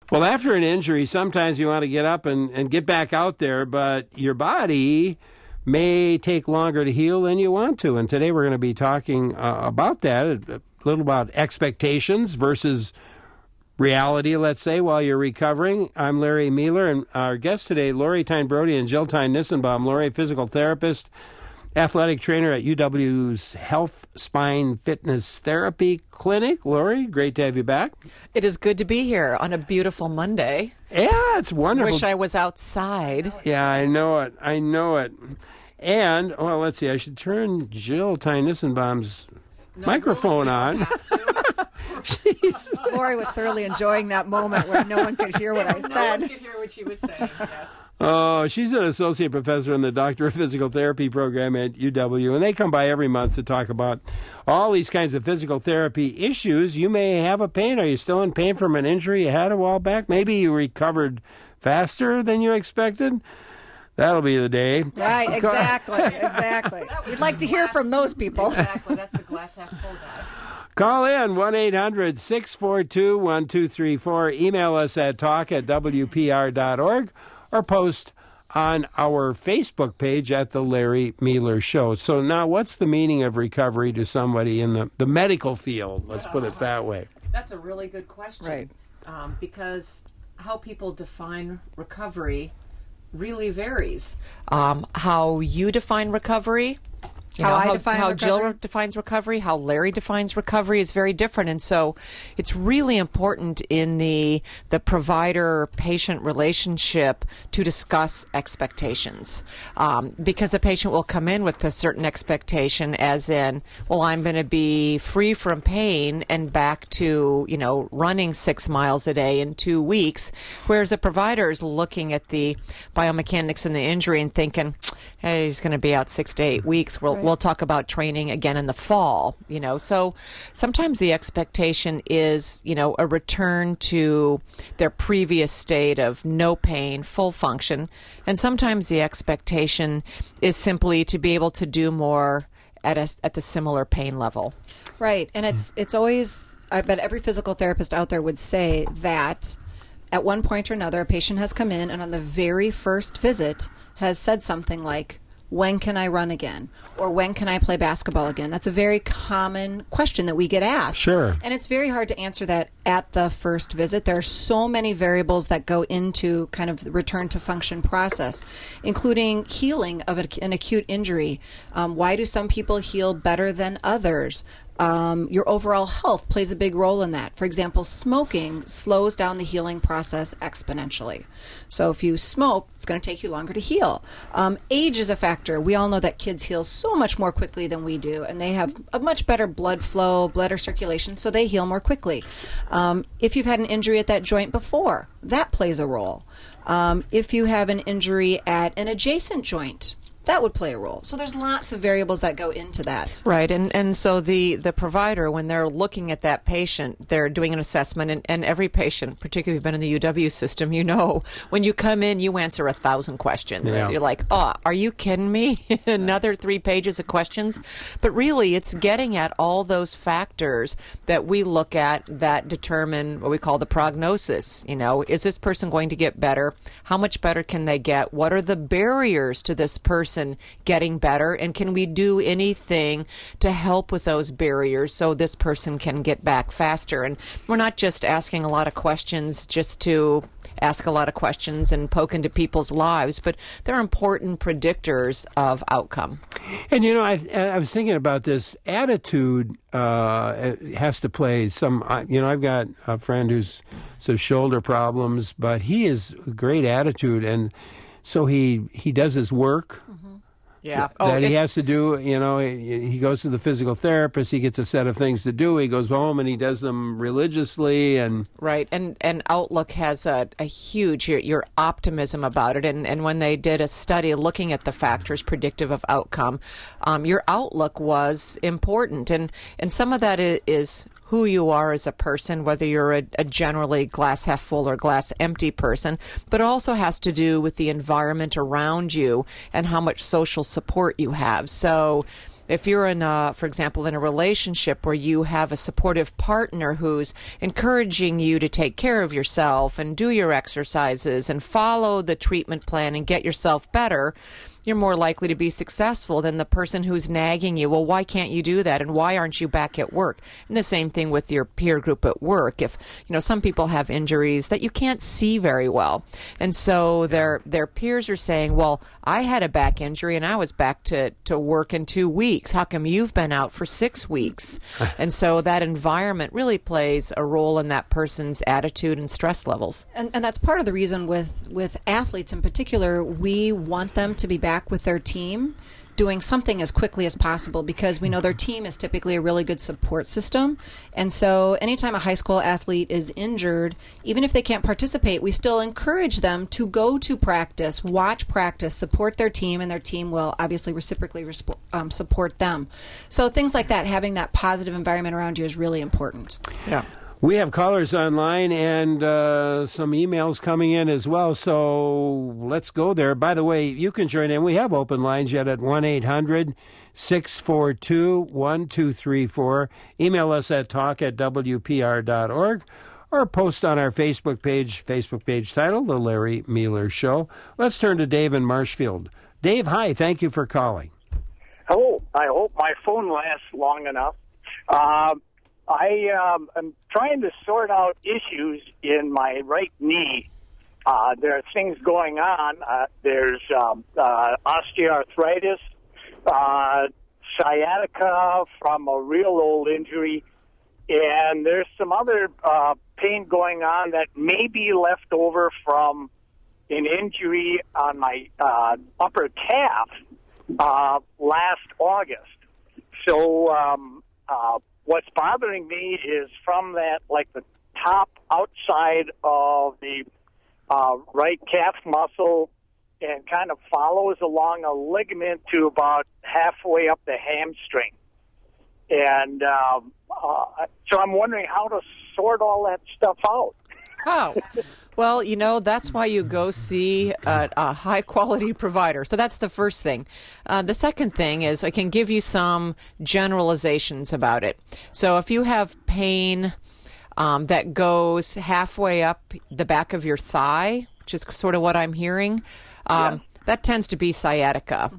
Well, after an injury, sometimes you want to get up and get back out there, but your body may take longer to heal than you want to. And today we're going to be talking about that, a little about expectations versus reality, let's say, while you're recovering. I'm Larry Mueller, and our guests today, Lori Tyne-Brody and Jill Tyne-Nissenbaum. Lori, physical therapist, athletic trainer at UW's Health Spine Fitness Therapy Clinic. Lori, great to have you back. It is good to be here on a beautiful Monday. Yeah, it's wonderful. Wish I was outside. Yeah, I know it. And, well, let's see, I should turn Jill Tyne-Nissenbaum's microphone on. Lori was thoroughly enjoying that moment where no one could hear what I said. No one could hear what she was saying, yes. Oh, she's an associate professor in the Doctor of Physical Therapy program at UW, and they come by every month to talk about all these kinds of physical therapy issues. You may have a pain. Are you still in pain from an injury you had a while back? Maybe you recovered faster than you expected. That'll be the day. Right, exactly. We'd like to hear from those people. Exactly, that's the glass half full guy. Call in 1-800-642-1234. Email us at talk@wpr.org or post on our Facebook page at The Larry Mueller Show. So now what's the meaning of recovery to somebody in the medical field? Let's put it that way. That's a really good question. Right. Because how people define recovery really varies. How you define recovery, how Jill defines recovery, how Larry defines recovery is very different. And so it's really important in the provider-patient relationship to discuss expectations. Because a patient will come in with a certain expectation, as in, well, I'm going to be free from pain and back to, running 6 miles a day in 2 weeks, whereas a provider is looking at the biomechanics and the injury and thinking, hey, he's going to be out 6 to 8 weeks. We'll talk about training again in the fall, So sometimes the expectation is, a return to their previous state of no pain, full function. And sometimes the expectation is simply to be able to do more at the similar pain level. Right. And it's always, I bet every physical therapist out there would say that at one point or another, a patient has come in and on the very first visit has said something like, when can I run again? Or when can I play basketball again? That's a very common question that we get asked. Sure. And it's very hard to answer that at the first visit. There are so many variables that go into kind of the return to function process, including healing of an acute injury. Why do some people heal better than others? Your overall health plays a big role in that. For example, smoking slows down the healing process exponentially. So if you smoke, it's going to take you longer to heal. Age is a factor. We all know that kids heal so much more quickly than we do, and they have a much better blood flow, blood circulation, so they heal more quickly. If you've had an injury at that joint before, that plays a role. If you have an injury at an adjacent joint, that would play a role. So there's lots of variables that go into that. Right. And so the provider, when they're looking at that patient, they're doing an assessment. And every patient, particularly if you've been in the UW system, when you come in, you answer 1,000 questions. Yeah. You're like, oh, are you kidding me? Another 3 pages of questions? But really, it's getting at all those factors that we look at that determine what we call the prognosis. Is this person going to get better? How much better can they get? What are the barriers to this person getting better, and can we do anything to help with those barriers so this person can get back faster? And we're not just asking a lot of questions just to ask a lot of questions and poke into people's lives, but they're important predictors of outcome. And I was thinking about this. Attitude has to play some. I've got a friend who's shoulder problems, but he has great attitude, and so he does his work. Yeah. That he has to do, he goes to the physical therapist, he gets a set of things to do, he goes home and he does them religiously. And right. And Outlook has a huge, your optimism about it. And when they did a study looking at the factors predictive of outcome, your outlook was important. And some of that is who you are as a person, whether you're a generally glass half full or glass empty person, but it also has to do with the environment around you and how much social support you have. So if you're in, for example, in a relationship where you have a supportive partner who's encouraging you to take care of yourself and do your exercises and follow the treatment plan and get yourself better, you're more likely to be successful than the person who's nagging you. Well, why can't you do that? And why aren't you back at work? And the same thing with your peer group at work. If, some people have injuries that you can't see very well. And so their peers are saying, well, I had a back injury and I was back to work in 2 weeks. How come you've been out for 6 weeks? And so that environment really plays a role in that person's attitude and stress levels. And that's part of the reason with athletes in particular, we want them to be back with their team doing something as quickly as possible, because we know their team is typically a really good support system. And so anytime a high school athlete is injured, even if they can't participate, we still encourage them to go to practice, watch practice, support their team, and their team will obviously reciprocally support them. So things like that, having that positive environment around you is really important. Yeah. We have callers online and some emails coming in as well, so let's go there. By the way, you can join in. We have open lines yet at 1-800-642-1234. Email us at talk@wpr.org or post on our Facebook page titled The Larry Mueller Show. Let's turn to Dave in Marshfield. Dave, hi. Thank you for calling. Hello. I hope my phone lasts long enough. I am trying to sort out issues in my right knee. There are things going on. There's osteoarthritis, sciatica from a real old injury, and there's some other pain going on that may be left over from an injury on my upper calf last August. So what's bothering me is from that, like the top outside of the right calf muscle, and kind of follows along a ligament to about halfway up the hamstring. And so I'm wondering how to sort all that stuff out. Oh, well, that's why you go see a high-quality provider. So that's the first thing. The second thing is I can give you some generalizations about it. So if you have pain that goes halfway up the back of your thigh, which is sort of what I'm hearing, that tends to be sciatica.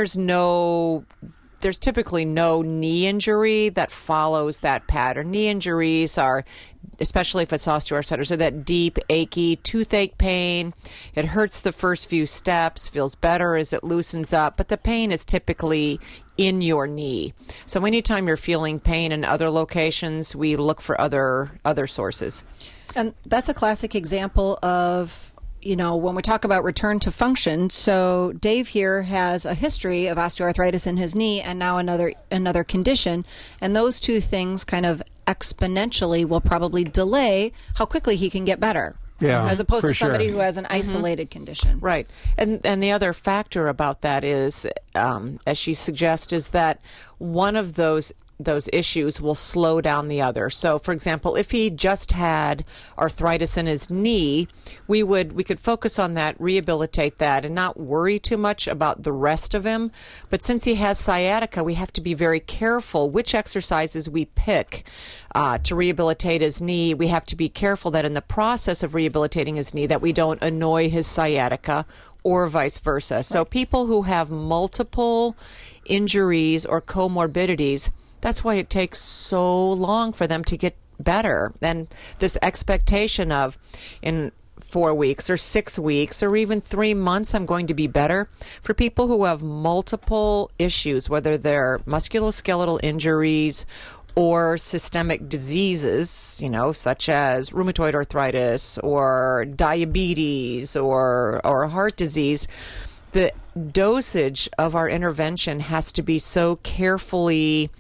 There's typically no knee injury that follows that pattern. Knee injuries are, especially if it's osteoarthritis, are that deep, achy, toothache pain. It hurts the first few steps, feels better as it loosens up, but the pain is typically in your knee. So anytime you're feeling pain in other locations, we look for other sources. And that's a classic example of, when we talk about return to function. So Dave here has a history of osteoarthritis in his knee and now another condition. And those two things kind of exponentially will probably delay how quickly he can get better. Yeah, as opposed to somebody who has an isolated condition. Right. And the other factor about that is, as she suggests, is that one of those issues will slow down the other. So, for example, if he just had arthritis in his knee, we could focus on that, rehabilitate that, and not worry too much about the rest of him. But since he has sciatica, we have to be very careful which exercises we pick to rehabilitate his knee. We have to be careful that in the process of rehabilitating his knee that we don't annoy his sciatica or vice versa. So people who have multiple injuries or comorbidities, that's why it takes so long for them to get better. And this expectation of in 4 weeks or 6 weeks or even 3 months I'm going to be better. For people who have multiple issues, whether they're musculoskeletal injuries or systemic diseases, such as rheumatoid arthritis or diabetes or heart disease, the dosage of our intervention has to be so carefully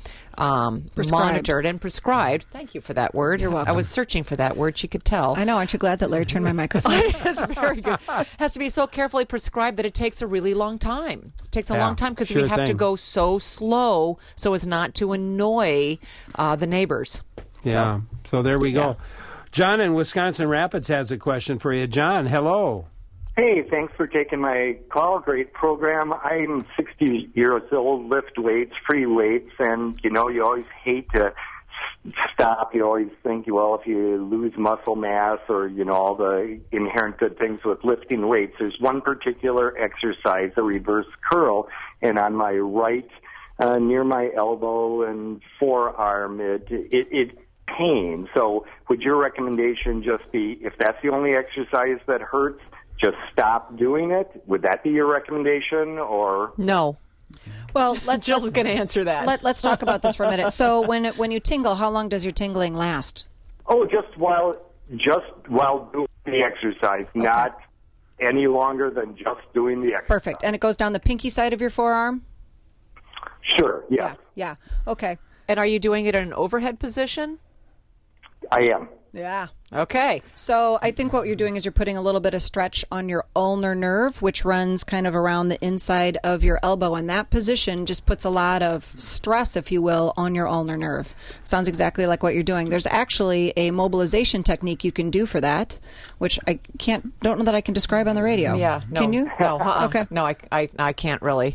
monitored and prescribed. Thank you for that word. You're welcome. I was searching for that word. She could tell. I know. Aren't you glad that Larry turned my microphone? It's very good. It has to be so carefully prescribed that it takes a really long time. It takes a long time because we have to go so slow so as not to annoy the neighbors. Yeah. So there we go. John in Wisconsin Rapids has a question for you. John, hello. Hey, thanks for taking my call. Great program. I'm 60 years old, lift weights, free weights, and, you always hate to stop. You always think, well, if you lose muscle mass or, all the inherent good things with lifting weights, there's one particular exercise, a reverse curl, and on my right, near my elbow and forearm, it pains. So would your recommendation just be, if that's the only exercise that hurts, just stop doing it? Would that be your recommendation, or no? Well, Jill's going to answer that. Let's talk about this for a minute. So, when you tingle, how long does your tingling last? Oh, just while doing the exercise, okay. Not any longer than just doing the exercise. Perfect. And it goes down the pinky side of your forearm? Sure. Yeah. Yeah. Okay. And are you doing it in an overhead position? I am. Yeah. Okay. So I think what you're doing is you're putting a little bit of stretch on your ulnar nerve, which runs kind of around the inside of your elbow. And that position just puts a lot of stress, if you will, on your ulnar nerve. Sounds exactly like what you're doing. There's actually a mobilization technique you can do for that, which I don't know that I can describe on the radio. Yeah. No, can you? No. Okay. No, I can't really.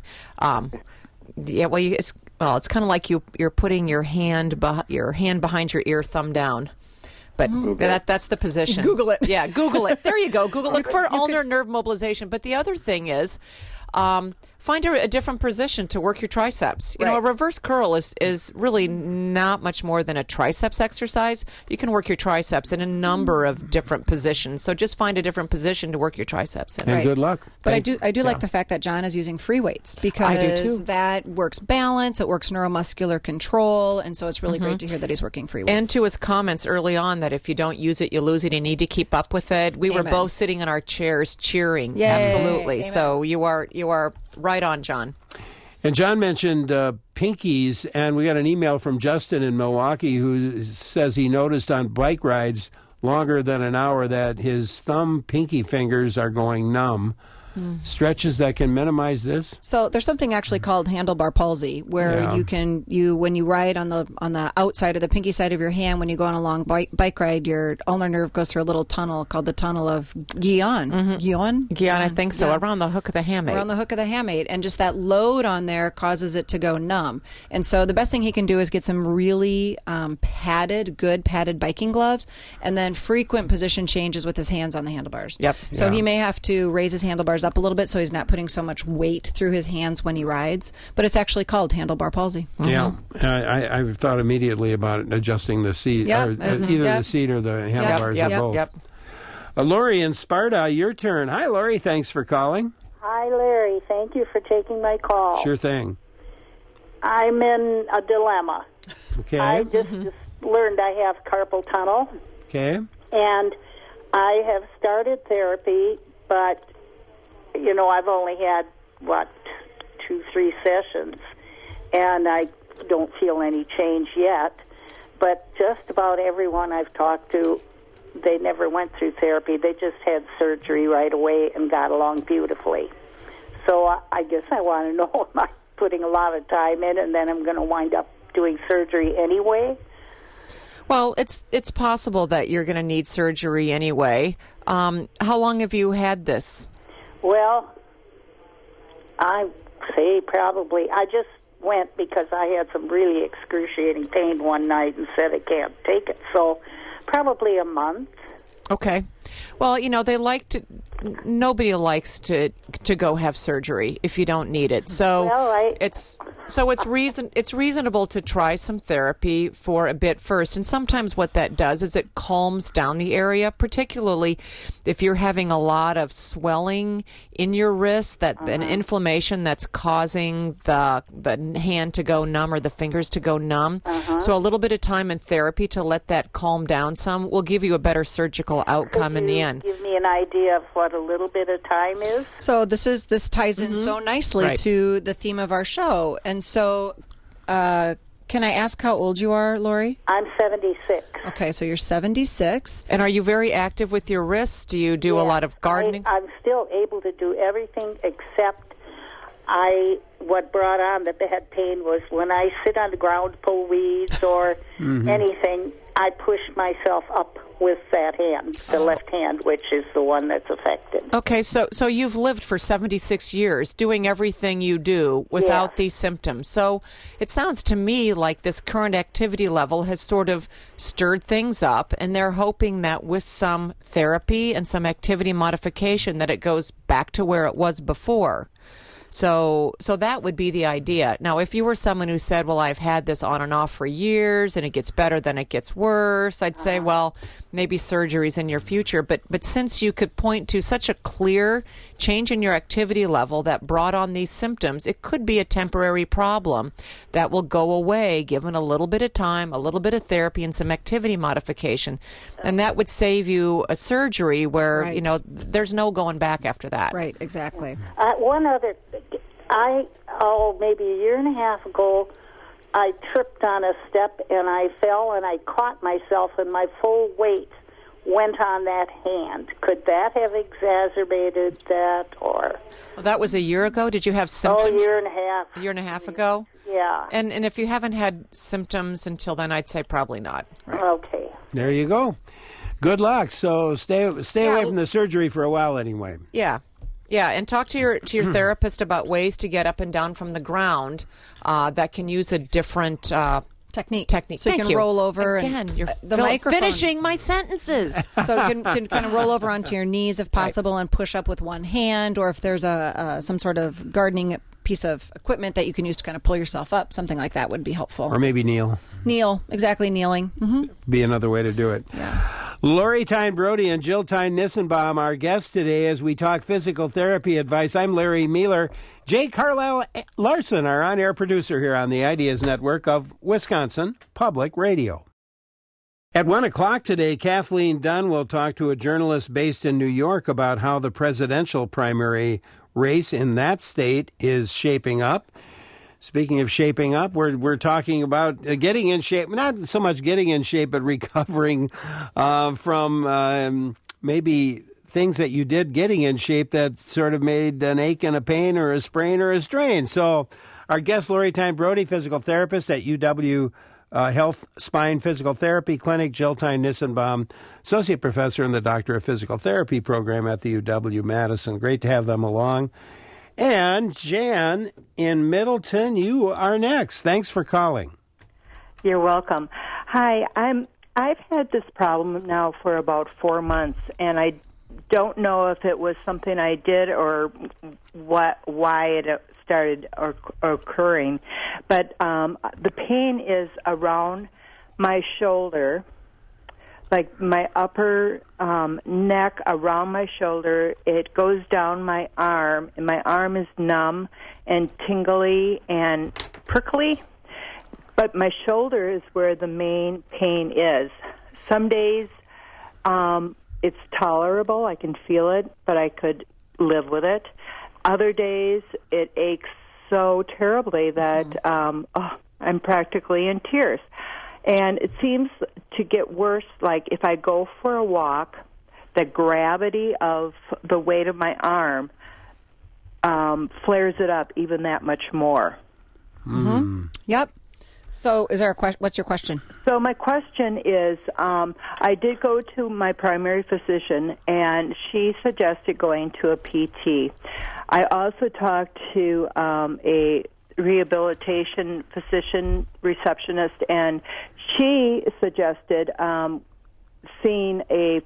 Yeah. Well, it's kind of like you're putting your hand behind your ear, thumb down. But that's the position. Google it. Yeah, Google it. There you go. Look for ulnar nerve mobilization. But the other thing is, find a different position to work your triceps. You know, a reverse curl is really not much more than a triceps exercise. You can work your triceps in a number of different positions. So just find a different position to work your triceps in. And good luck. But I do like the fact that John is using free weights, because I do too. That works balance, it works neuromuscular control, and so it's really great to hear that he's working free weights. And to his comments early on that if you don't use it, you lose it. You need to keep up with it. We were both sitting in our chairs cheering. Yay. Absolutely. Amen. So you are right on, John. And John mentioned pinkies, and we got an email from Justin in Milwaukee who says he noticed on bike rides longer than an hour that his thumb pinky fingers are going numb. Stretches that can minimize this. So there's something actually called handlebar palsy, where when you ride on the outside of the pinky side of your hand, when you go on a long bike ride, your ulnar nerve goes through a little tunnel called the tunnel of Guillain. Guillain, I think so. Yeah. Around the hook of the hamate. Around the hook of the hamate, and just that load on there causes it to go numb. And so the best thing he can do is get some really padded biking gloves, and then frequent position changes with his hands on the handlebars. Yep. So he may have to raise his handlebars up a little bit so he's not putting so much weight through his hands when he rides, but it's actually called handlebar palsy. Yeah, I thought immediately about adjusting the seat, either the seat or the handlebars or both. Yep. Lori in Sparta, your turn. Hi, Lori. Thanks for calling. Hi, Larry. Thank you for taking my call. Sure thing. I'm in a dilemma. Okay. I just learned I have carpal tunnel. Okay. And I have started therapy, but I've only had, 2-3 sessions, and I don't feel any change yet. But just about everyone I've talked to, they never went through therapy. They just had surgery right away and got along beautifully. So I guess I want to know, am I putting a lot of time in, and then I'm going to wind up doing surgery anyway? Well, it's possible that you're going to need surgery anyway. How long have you had this? Well, I say probably. I just went because I had some really excruciating pain one night and said I can't take it. So probably a month. Okay. Well, nobody likes to go have surgery if you don't need it. So it's reasonable to try some therapy for a bit first. And sometimes what that does is it calms down the area, particularly if you're having a lot of swelling in your wrist, an inflammation that's causing the hand to go numb or the fingers to go numb. So a little bit of time in therapy to let that calm down some will give you a better surgical outcome in the end. Give me an idea of what a little bit of time is. So this ties in so nicely to the theme of our show. And so can I ask how old you are, Lori? I'm 76. Okay, so you're 76. And are you very active with your wrists? Do you do a lot of gardening? I'm still able to do everything except what brought on the bad pain was when I sit on the ground, pull weeds or anything, I push myself up with that hand, the left hand, which is the one that's affected. Okay, so you've lived for 76 years doing everything you do without these symptoms. So it sounds to me like this current activity level has sort of stirred things up, and they're hoping that with some therapy and some activity modification that it goes back to where it was before. So that would be the idea. Now, if you were someone who said, well, I've had this on and off for years and it gets better, then it gets worse, I'd say, well, maybe surgery's in your future. But since you could point to such a clear change in your activity level that brought on these symptoms, it could be a temporary problem that will go away given a little bit of time, a little bit of therapy, and some activity modification. And that would save you a surgery where, there's no going back after that. Right, exactly. One other, maybe a year and a half ago, I tripped on a step and I fell and I caught myself and my full weight went on that hand. Could that have exacerbated that, or? Well, that was a year ago. Did you have symptoms? Oh, a year and a half. A year and a half ago? Yeah. And if you haven't had symptoms until then, I'd say probably not. Right. Okay. There you go. Good luck. So stay away from the surgery for a while anyway. Yeah. Yeah, and talk to your therapist about ways to get up and down from the ground that can use a different technique. So you can roll over. Again, and, you're the microphone. finishing my sentences. So you can kind of roll over onto your knees if possible and push up with one hand, or if there's some sort of gardening piece of equipment that you can use to kind of pull yourself up, something like that would be helpful. Or maybe kneel. Exactly, kneeling. Mm-hmm. Be another way to do it. Yeah. Lori Tyne Brody and Jill Tyne Nissenbaum, our guests today as we talk physical therapy advice. I'm Larry Mueller. Jay Carlisle Larson, our on-air producer here on the Ideas Network of Wisconsin Public Radio. At 1 o'clock today, Kathleen Dunn will talk to a journalist based in New York about how the presidential primary race in that state is shaping up. Speaking of shaping up, we're talking about getting in shape, not so much getting in shape, but recovering from maybe things that you did getting in shape that sort of made an ache and a pain or a sprain or a strain. So our guest, Lori Tyne Brody, physical therapist at UW Health Spine Physical Therapy Clinic, Jill Tyne Nissenbaum, associate professor in the Doctor of Physical Therapy program at the UW-Madison. Great to have them along. And Jan in Middleton, you are next. Thanks for calling. You're welcome. Hi, I've had this problem now for about 4 months, and I don't know if it was something I did or why it started occurring. But the pain is around my shoulder, like my upper neck around my shoulder. It goes down my arm, and my arm is numb and tingly and prickly. But my shoulder is where the main pain is. Some days it's tolerable. I can feel it, but I could live with it. Other days it aches so terribly that I'm practically in tears. And it seems to get worse, like if I go for a walk, the gravity of the weight of my arm flares it up even that much more. Mm-hmm. Yep. So is there a what's your question? So my question is, I did go to my primary physician, and she suggested going to a PT. I also talked to a rehabilitation physician receptionist, and she suggested seeing a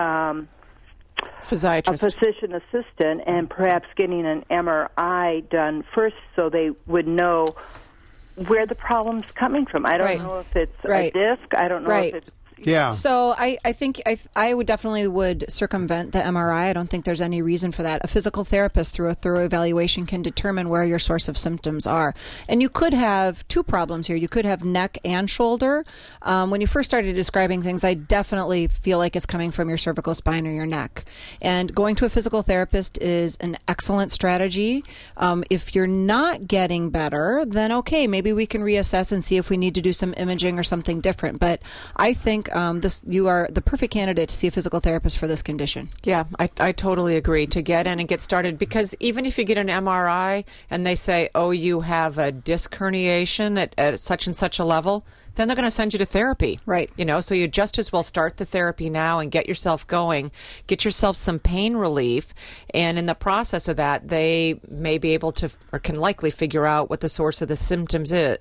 physiatrist, a physician assistant, and perhaps getting an MRI done first so they would know where the problem's coming from. I don't know if it's a disc. I don't know if it's... Yeah. So I think I would definitely circumvent the MRI. I don't think there's any reason for that. A physical therapist, through a thorough evaluation, can determine where your source of symptoms are. And you could have two problems here. You could have neck and shoulder. When you first started describing things, I definitely feel like it's coming from your cervical spine or your neck. And going to a physical therapist is an excellent strategy. If you're not getting better, then okay, maybe we can reassess and see if we need to do some imaging or something different. But I think think you are the perfect candidate to see a physical therapist for this condition. Yeah, I totally agree, to get in and get started, because even if you get an MRI and they say, oh, you have a disc herniation at such and such a level, then they're going to send you to therapy. Right. So you just as well start the therapy now and get yourself going, get yourself some pain relief, and in the process of that, they may be able to, or can likely figure out what the source of the symptoms is.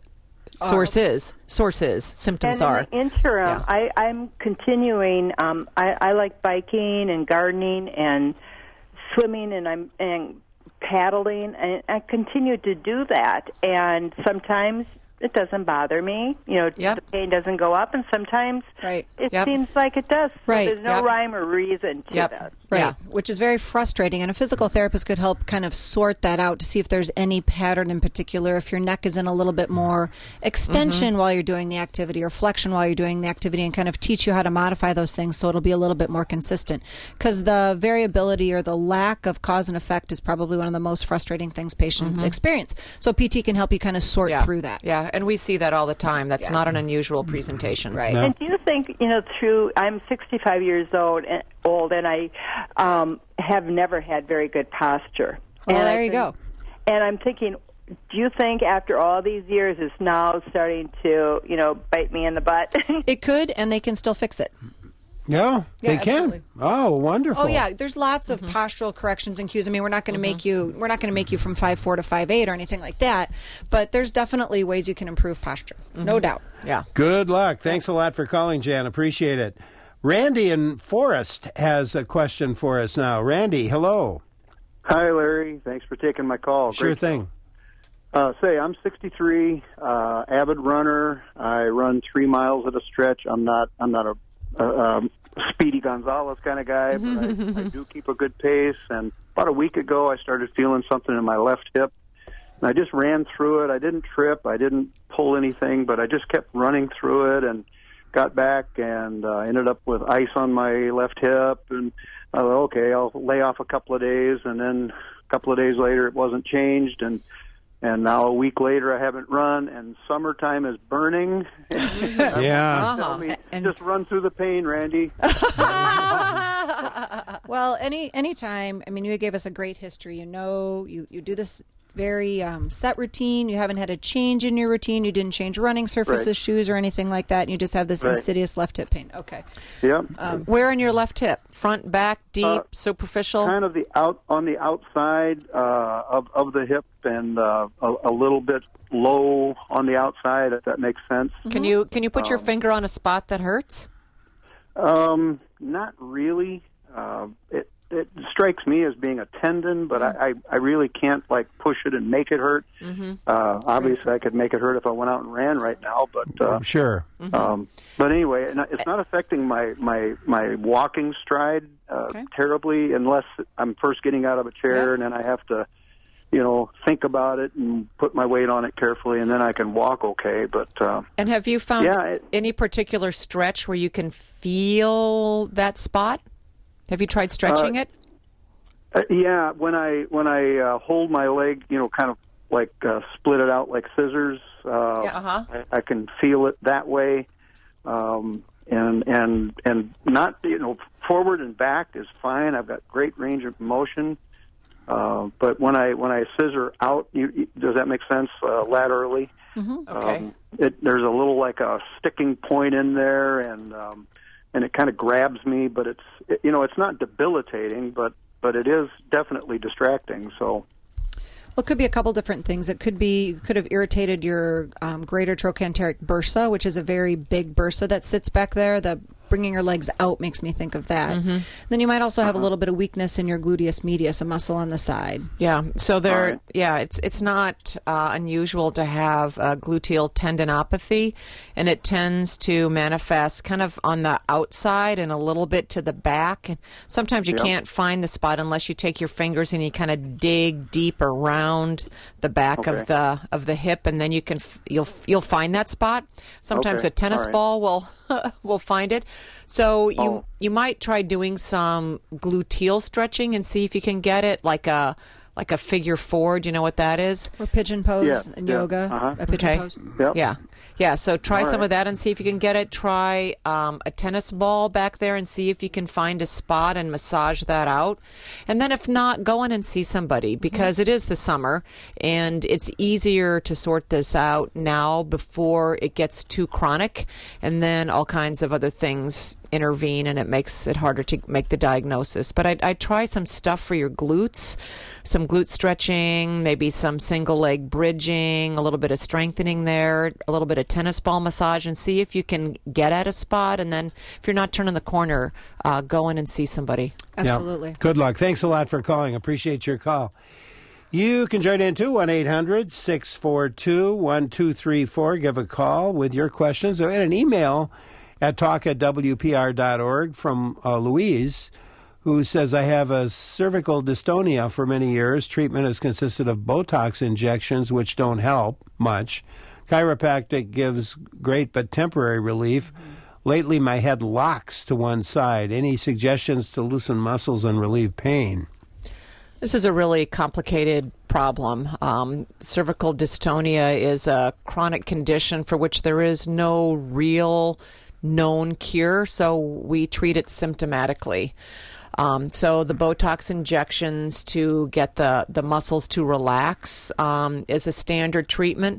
Symptoms are. In the interim, I'm continuing. I like biking and gardening and swimming, and paddling, and I continue to do that. And sometimes it doesn't bother me. The pain doesn't go up, and sometimes it seems like it does. So there's no rhyme or reason to that. Right, which is very frustrating. And a physical therapist could help kind of sort that out to see if there's any pattern in particular, if your neck is in a little bit more extension while you're doing the activity or flexion while you're doing the activity, and kind of teach you how to modify those things so it'll be a little bit more consistent. Because the variability or the lack of cause and effect is probably one of the most frustrating things patients experience. So PT can help you kind of sort through that. Yeah, and we see that all the time. That's not an unusual presentation. Right. No. And do you think, I'm 65 years old, and I have never had very good posture. Well, there you go. And I'm thinking, do you think after all these years it's now starting to, bite me in the butt? It could, and they can still fix it. Yeah, they can. Absolutely. Oh, wonderful. Oh, yeah. There's lots of postural corrections and cues. I mean, we're not going to make you from 5'4" to 5'8" or anything like that. But there's definitely ways you can improve posture. No doubt. Yeah. Good luck. Thanks a lot for calling, Jan. Appreciate it. Randy in Forest has a question for us now. Randy, hello. Hi, Larry. Thanks for taking my call. Sure thing. I'm 63, avid runner. I run 3 miles at a stretch. I'm not a Speedy Gonzalez kind of guy, but I do keep a good pace. And about a week ago, I started feeling something in my left hip. And I just ran through it. I didn't trip. I didn't pull anything, but I just kept running through it and got back and ended up with ice on my left hip. And I thought, okay, I'll lay off a couple of days. And then a couple of days later, it wasn't changed. And now a week later, I haven't run, and summertime is burning. Yeah. Tell me, just run through the pain, Randy. Well, any time. I mean, you gave us a great history. You do this very set routine. You haven't had a change in your routine. You didn't change running surfaces, shoes, or anything like that. And you just have this insidious left hip pain. Okay. Yep. Where in your left hip? Front, back, deep, superficial? Kind of on the outside of the hip, and a little bit low on the outside, if that makes sense. Can you put your finger on a spot that hurts? Not really. It strikes me as being a tendon, but I really can't push it and make it hurt. Obviously, I could make it hurt if I went out and ran right now, but sure. But anyway, it's not affecting my walking stride terribly, unless I'm first getting out of a chair and then I have to, think about it and put my weight on it carefully, and then I can walk okay. But and have you found any particular stretch where you can feel that spot? Have you tried stretching it? Yeah, when I hold my leg, kind of split it out like scissors. I can feel it that way, and not forward and back is fine. I've got great range of motion, but when I scissor out, does that make sense? Laterally, okay. There's a little a sticking point in there, and it kind of grabs me, but it's not debilitating, but it is definitely distracting. So, well, it could be a couple different things. It could be you could have irritated your greater trochanteric bursa, which is a very big bursa that sits back there. The bringing your legs out makes me think of that. Then you might also have a little bit of weakness in your gluteus medius, a muscle on the side. Yeah. So it's not unusual to have gluteal tendinopathy, and it tends to manifest kind of on the outside and a little bit to the back. And sometimes you can't find the spot unless you take your fingers and you kind of dig deep around the back of the hip, and then you'll find that spot. Sometimes a tennis ball will find it. So you might try doing some gluteal stretching and see if you can get it like a figure four. Do you know what that is? Or pigeon pose in yoga. A pigeon pose. Yep. Yeah. Yeah, so try some of that and see if you can get it. Try a tennis ball back there and see if you can find a spot and massage that out. And then if not, go in and see somebody, because it is the summer and it's easier to sort this out now before it gets too chronic, and then all kinds of other things intervene and it makes it harder to make the diagnosis. But I'd try some stuff for your glutes, some glute stretching, maybe some single leg bridging, a little bit of strengthening there, a little bit of tennis ball massage, and see if you can get at a spot. And then if you're not turning the corner, go in and see somebody. Absolutely. Yeah. Good luck. Thanks a lot for calling. Appreciate your call. You can join in too, 1-800-642-1234. Give a call with your questions or an email at talk@wpr.org from Louise, who says, I have a cervical dystonia for many years. Treatment has consisted of Botox injections, which don't help much. Chiropractic gives great but temporary relief. Lately, my head locks to one side. Any suggestions to loosen muscles and relieve pain? This is a really complicated problem. Cervical dystonia is a chronic condition for which there is no real known cure, so we treat it symptomatically. So the Botox injections to get the muscles to relax is a standard treatment.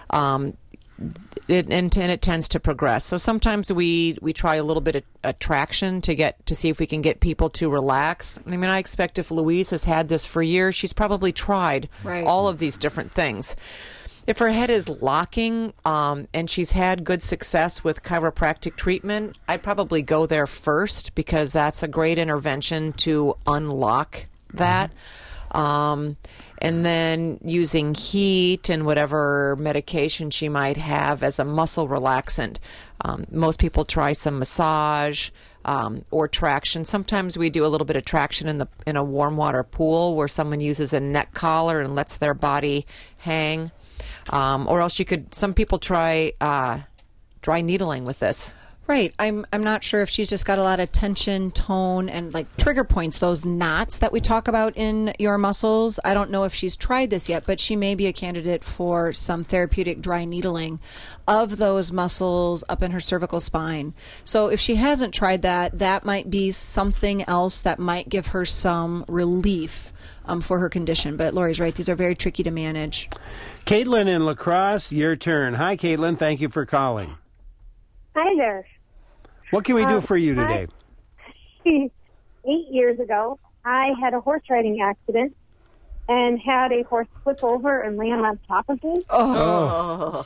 It tends to progress. So sometimes we try a little bit of attraction to see if we can get people to relax. I mean, I expect if Louise has had this for years, she's probably tried all of these different things. If her head is locking and she's had good success with chiropractic treatment, I'd probably go there first, because that's a great intervention to unlock that. And then using heat and whatever medication she might have as a muscle relaxant. Most people try some massage or traction. Sometimes we do a little bit of traction in a warm water pool where someone uses a neck collar and lets their body hang. Or else some people try dry needling with this. Right. I'm not sure if she's just got a lot of tension, tone, and like trigger points, those knots that we talk about in your muscles. I don't know if she's tried this yet, but she may be a candidate for some therapeutic dry needling of those muscles up in her cervical spine. So if she hasn't tried that, that might be something else that might give her some relief for her condition. But Lori's right. These are very tricky to manage. Caitlin in La Crosse, your turn. Hi, Caitlin. Thank you for calling. Hi there. What can we do for you today? 8 years ago, I had a horse riding accident and had a horse flip over and land on top of me. Oh.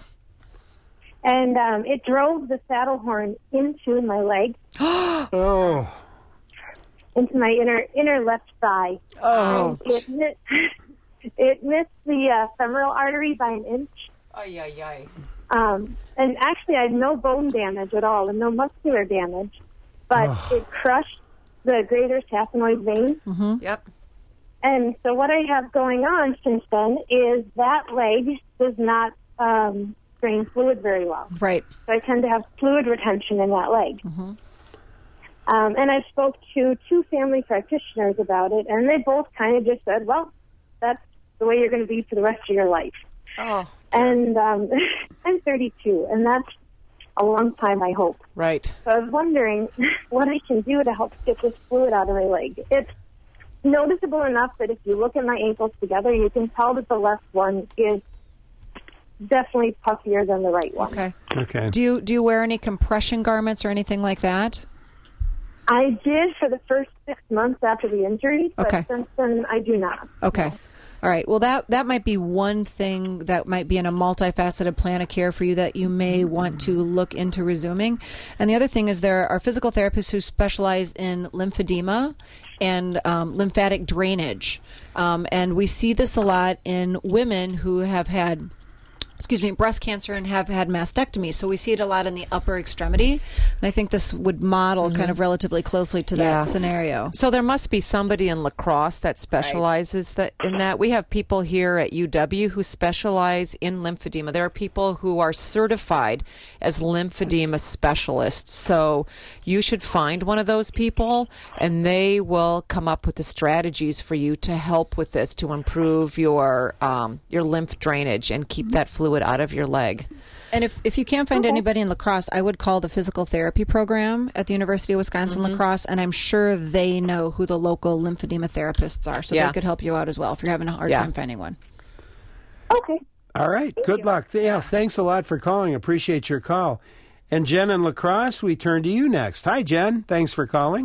And it drove the saddle horn into my leg. Oh. Into my inner left thigh. Oh. It missed the femoral artery by an inch. Ay, ay, ay. And actually, I had no bone damage at all and no muscular damage, but it crushed the greater saphenous vein. Mm-hmm. Yep. And so what I have going on since then is that leg does not drain fluid very well. Right. So I tend to have fluid retention in that leg. Mm-hmm. And I spoke to 2 family practitioners about it, and they both kind of just said, well, that's the way you're going to be for the rest of your life. Oh. And I'm 32, and that's a long time, I hope. Right. So I was wondering what I can do to help get this fluid out of my leg. It's noticeable enough that if you look at my ankles together, you can tell that the left one is definitely puffier than the right one. Okay. Do you wear any compression garments or anything like that? I did for the first 6 months after the injury, but since then I do not. Okay. All right. Well, that might be one thing that might be in a multifaceted plan of care for you that you may want to look into resuming. And the other thing is there are physical therapists who specialize in lymphedema and lymphatic drainage. And we see this a lot in women who have had breast cancer and have had mastectomy. So we see it a lot in the upper extremity. And I think this would model kind of relatively closely to that scenario. So there must be somebody in La Crosse that specializes in that. We have people here at UW who specialize in lymphedema. There are people who are certified as lymphedema specialists. So you should find one of those people, and they will come up with the strategies for you to help with this, to improve your lymph drainage and keep that fluid out of your leg. And if you can't find anybody in La Crosse, I would call the physical therapy program at the University of Wisconsin La Crosse, and I'm sure they know who the local lymphedema therapists are, so they could help you out as well if you're having a hard time finding one. Okay. All right. Good luck. Yeah, thanks a lot for calling. Appreciate your call. And Jen in La Crosse, we turn to you next. Hi, Jen. Thanks for calling.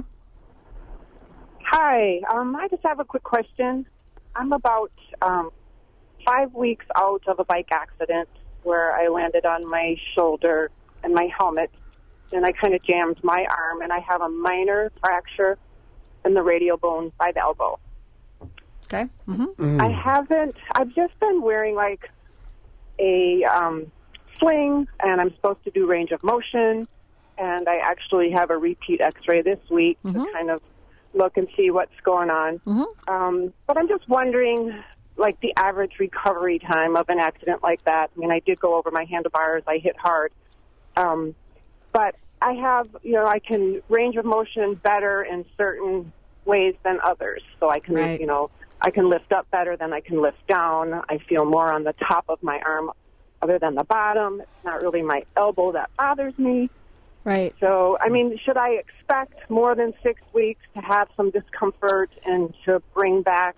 Hi. I just have a quick question. I'm about 5 weeks out of a bike accident where I landed on my shoulder and my helmet, and I kind of jammed my arm, and I have a minor fracture in the radial bone by the elbow. Okay. I've just been wearing like a sling, and I'm supposed to do range of motion, and I actually have a repeat x-ray this week to kind of look and see what's going on. But I'm just wondering, like, the average recovery time of an accident like that. I mean, I did go over my handlebars. I hit hard. But I have, I can range of motion better in certain ways than others. So I can, I can lift up better than I can lift down. I feel more on the top of my arm other than the bottom. It's not really my elbow that bothers me. Right. So, I mean, should I expect more than 6 weeks to have some discomfort and to bring back,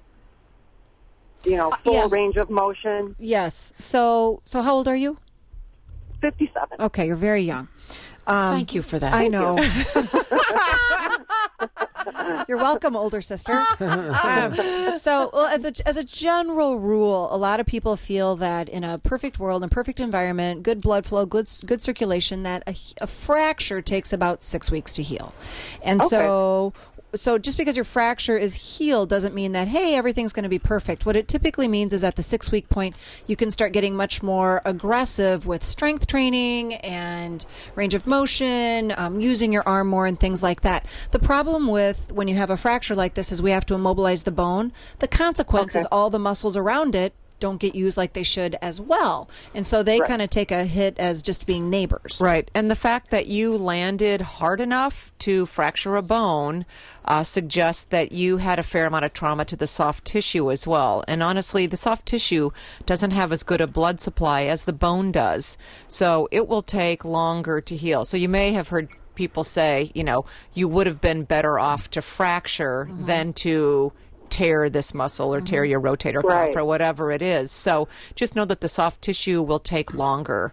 full range of motion? Yes. So how old are you? 57. Okay, you're very young. Thank you for that. I know. You're welcome, older sister. As a general rule, a lot of people feel that in a perfect world, in a perfect environment, good blood flow, good circulation, that a fracture takes about 6 weeks to heal. And so just because your fracture is healed doesn't mean that, hey, everything's going to be perfect. What it typically means is at the 6 week point, you can start getting much more aggressive with strength training and range of motion, using your arm more and things like that. The problem with when you have a fracture like this is we have to immobilize the bone. The consequence is all the muscles around it don't get used like they should as well. And so they kind of take a hit as just being neighbors. Right. And the fact that you landed hard enough to fracture a bone suggests that you had a fair amount of trauma to the soft tissue as well. And honestly, the soft tissue doesn't have as good a blood supply as the bone does. So it will take longer to heal. So you may have heard people say, you would have been better off to fracture than to tear this muscle or tear your rotator cuff or whatever it is. So just know that the soft tissue will take longer.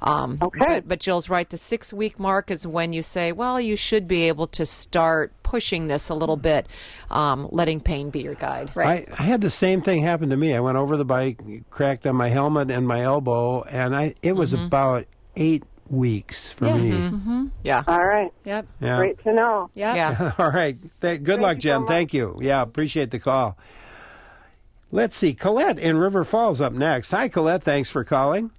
But Jill's right. The 6 week mark is when you say, well, you should be able to start pushing this a little bit, letting pain be your guide. Right. I had the same thing happen to me. I went over the bike, cracked on my helmet and my elbow, and it was about 8 weeks for me. Yeah. All right. Yep. Yeah. Great to know. Yep. Yeah. All right. Good luck, Jen. Thank you. Yeah, appreciate the call. Let's see. Colette in River Falls up next. Hi, Colette. Thanks for calling.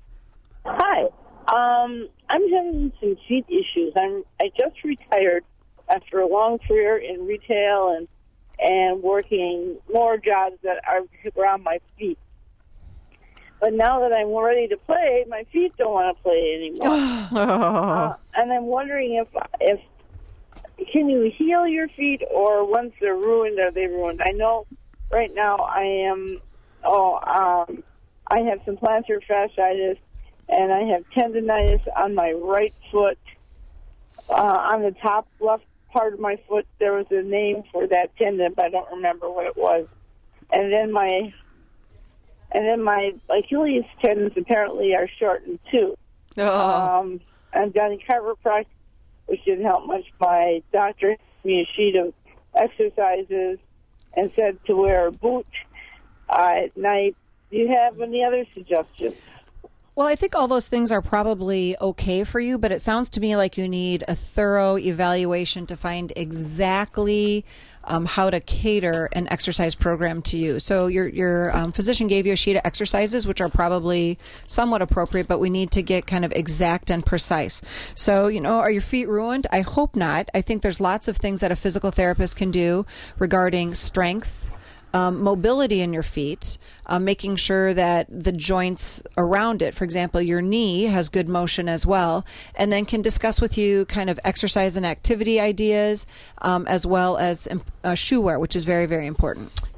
Hi. I'm having some feet issues. I just retired after a long career in retail and working more jobs that are around my feet. But now that I'm ready to play, my feet don't want to play anymore. And I'm wondering if can you heal your feet, or once they're ruined, are they ruined? I know right now I have some plantar fasciitis, and I have tendonitis on my right foot. On the top left part of my foot, there was a name for that tendon, but I don't remember what it was. And then my Achilles tendons apparently are shortened too. I've done a chiropractic, which didn't help much. My doctor gave me a sheet of exercises and said to wear a boot at night. Do you have any other suggestions? Well, I think all those things are probably okay for you, but it sounds to me like you need a thorough evaluation to find exactly how to cater an exercise program to you. So your physician gave you a sheet of exercises, which are probably somewhat appropriate, but we need to get kind of exact and precise. So, are your feet ruined? I hope not. I think there's lots of things that a physical therapist can do regarding strength, mobility in your feet, making sure that the joints around it, for example, your knee has good motion as well, and then can discuss with you kind of exercise and activity ideas, as well as shoe wear, which is very, very important.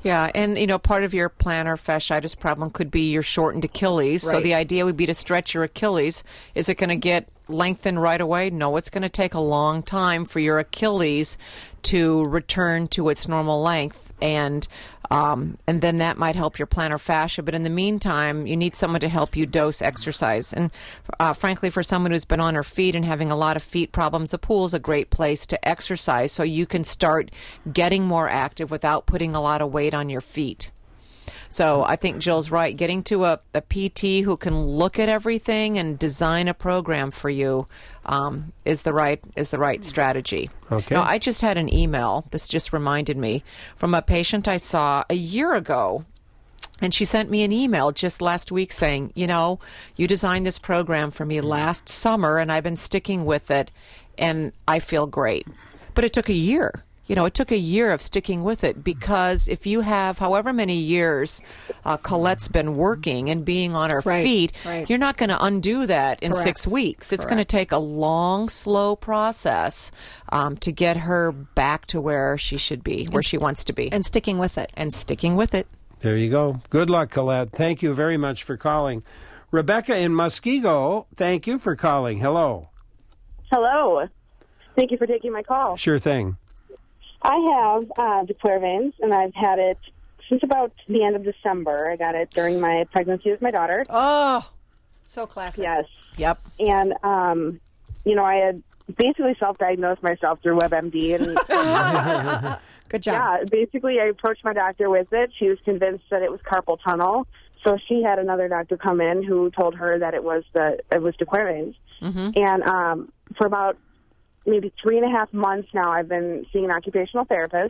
Yeah, and, part of your plantar fasciitis problem could be your shortened Achilles. Right. So the idea would be to stretch your Achilles. Is it going to get lengthened right away? No, it's going to take a long time for your Achilles to return to its normal length, and then that might help your plantar fascia. But in the meantime, you need someone to help you dose exercise. And frankly, for someone who's been on her feet and having a lot of feet problems, a pool is a great place to exercise so you can start getting more active without putting a lot of weight on your feet. So I think Jill's right. Getting to a PT who can look at everything and design a program for you is the right strategy. Okay. Now, I just had an email. This just reminded me from a patient I saw a year ago. And she sent me an email just last week saying, you designed this program for me last summer, and I've been sticking with it, and I feel great. But it took a year. It took a year of sticking with it, because if you have however many years Colette's been working and being on her feet, you're not going to undo that in 6 weeks. It's going to take a long, slow process to get her back to where she should be, where she wants to be. And sticking with it. There you go. Good luck, Colette. Thank you very much for calling. Rebecca in Muskego, thank you for calling. Hello. Hello. Thank you for taking my call. Sure thing. I have Declarvans, and I've had it since about the end of December. I got it during my pregnancy with my daughter. Oh, so classic. Yes. Yep. And, I had basically self-diagnosed myself through WebMD. And good job. Yeah, basically I approached my doctor with it. She was convinced that it was carpal tunnel. So she had another doctor come in who told her that it was Declarvans. Mm-hmm. And for about maybe 3.5 months now, I've been seeing an occupational therapist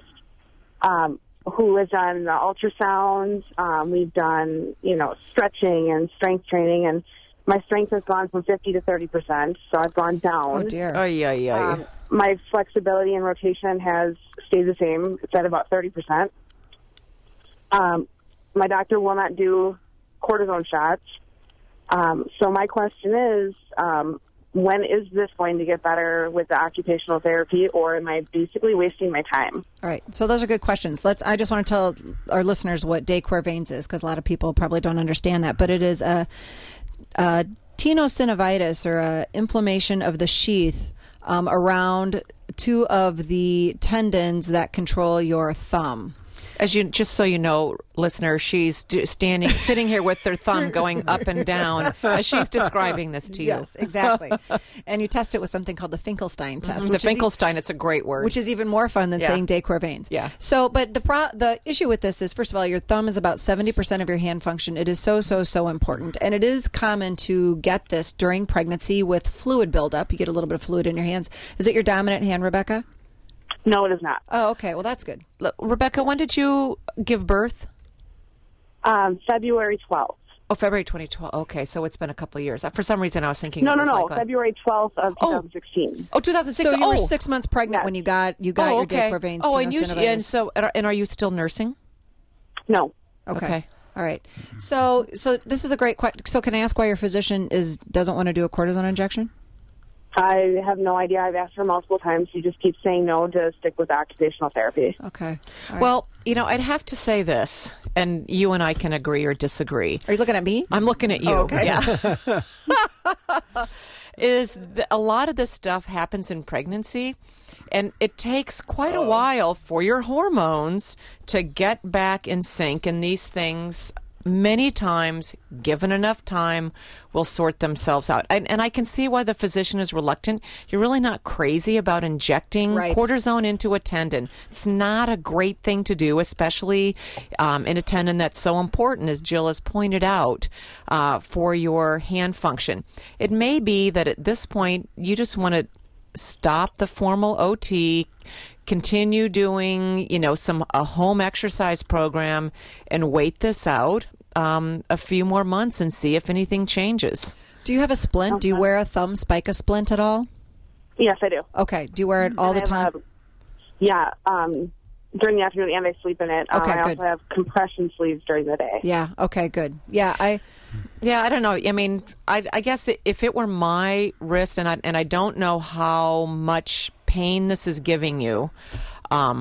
who has done the ultrasounds. We've done, stretching and strength training, and my strength has gone from 50 to 30%, so I've gone down. Oh, dear. My flexibility and rotation has stayed the same. It's at about 30%. My doctor will not do cortisone shots. So my question is, when is this going to get better with the occupational therapy, or am I basically wasting my time? All right. So those are good questions. I just want to tell our listeners what Declarvans is, because a lot of people probably don't understand that. But it is a tenosynovitis, or a inflammation of the sheath around two of the tendons that control your thumb. Just so you know, listener, she's sitting here with her thumb going up and down as she's describing this to you. Yes, exactly. And you test it with something called the Finkelstein test. Mm-hmm. The Finkelstein, it's a great word. Which is even more fun than saying Declarvans. Yeah. So, but the issue with this is, first of all, your thumb is about 70% of your hand function. It is so important. And it is common to get this during pregnancy with fluid buildup. You get a little bit of fluid in your hands. Is it your dominant hand, Rebecca? No, it is not. Oh, okay. Well, that's good. Rebecca, when did you give birth? February 12th. Oh, February 2012. Okay, so it's been a couple of years. For some reason, I was thinking. No. February 12th of 2016. Oh, 2016. So you were 6 months pregnant when you got your Declarvans. Oh, and are you still nursing? No. Okay. All right. So this is a great question. So can I ask why your physician doesn't want to do a cortisone injection? I have no idea. I've asked her multiple times. She just keeps saying no to stick with occupational therapy. Okay. Right. Well, I'd have to say this, and you and I can agree or disagree. Are you looking at me? I'm looking at you. Oh, okay. Yeah. A lot of this stuff happens in pregnancy, and it takes quite a while for your hormones to get back in sync, and these things, many times, given enough time, will sort themselves out. And I can see why the physician is reluctant. You're really not crazy about injecting cortisone into a tendon. It's not a great thing to do, especially in a tendon that's so important, as Jill has pointed out, for your hand function. It may be that at this point, you just want to stop the formal OT, continue doing, a home exercise program, and wait this out a few more months and see if anything changes. Do you have a splint? Okay. Do you wear a thumb spica splint at all? Yes, I do. Okay. Do you wear it all the time? During the afternoon, and I sleep in it. Okay, I also have compression sleeves during the day. Yeah. Okay. Good. Yeah. I don't know. I mean, I guess if it were my wrist, and I don't know how much pain this is giving you,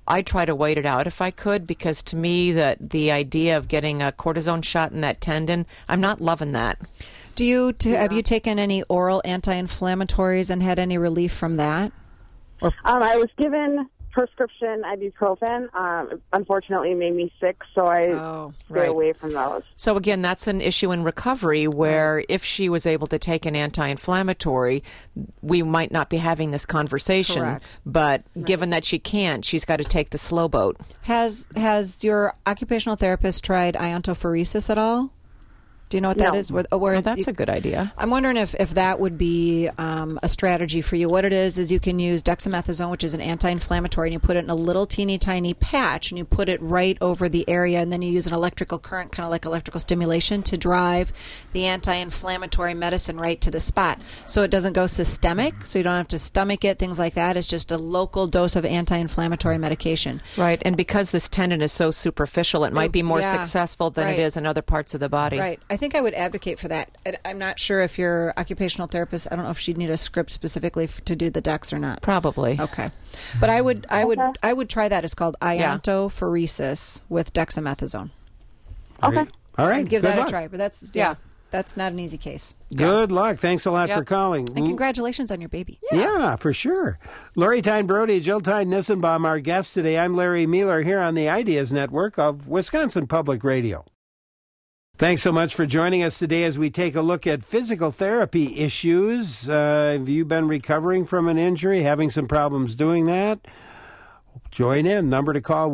I try to wait it out if I could, because to me the idea of getting a cortisone shot in that tendon, I'm not loving that. Have you taken any oral anti-inflammatories and had any relief from that? I was given prescription ibuprofen. Unfortunately, it made me sick, so I stay away from those. So again, that's an issue in recovery where if she was able to take an anti-inflammatory, we might not be having this conversation. Correct. But given that she can't, she's got to take the slow boat. Has your occupational therapist tried iontophoresis at all? Do you know what that is? That's a good idea. I'm wondering if that would be a strategy for you. What it is you can use dexamethasone, which is an anti-inflammatory, and you put it in a little teeny tiny patch, and you put it right over the area, and then you use an electrical current, kind of like electrical stimulation, to drive the anti-inflammatory medicine right to the spot. So it doesn't go systemic, so you don't have to stomach it, things like that. It's just a local dose of anti-inflammatory medication. Right, and because this tendon is so superficial, it might be more successful than it is in other parts of the body. Right. I think I would advocate for that. I'm not sure if your occupational therapist, I don't know if she'd need a script specifically to do the dex or not. Probably. Okay. But I would try that. It's called iontophoresis with dexamethasone. Okay. All right. I'd give Good that luck. a try. But that's not an easy case. Good luck. Thanks a lot for calling. And congratulations on your baby. Yeah, for sure. Lori Tyne Brody, Jill Tyne Nissenbaum, our guest today. I'm Larry Mueller here on the Ideas Network of Wisconsin Public Radio. Thanks so much for joining us today as we take a look at physical therapy issues. Have you been recovering from an injury, having some problems doing that? Join in. Number to call,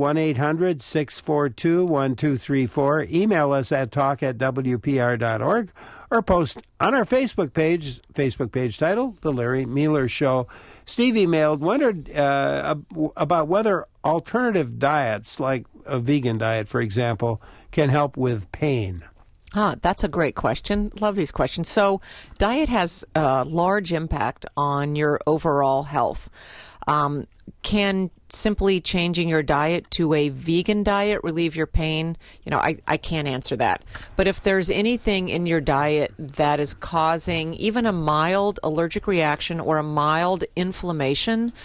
1-800-642-1234. Email us at talk@wpr.org or post on our Facebook page titled The Larry Mueller Show. Steve wondered about whether alternative diets, like a vegan diet, for example, can help with pain. That's a great question. Love these questions. So diet has a large impact on your overall health. Can simply changing your diet to a vegan diet relieve your pain? I can't answer that. But if there's anything in your diet that is causing even a mild allergic reaction or a mild inflammation,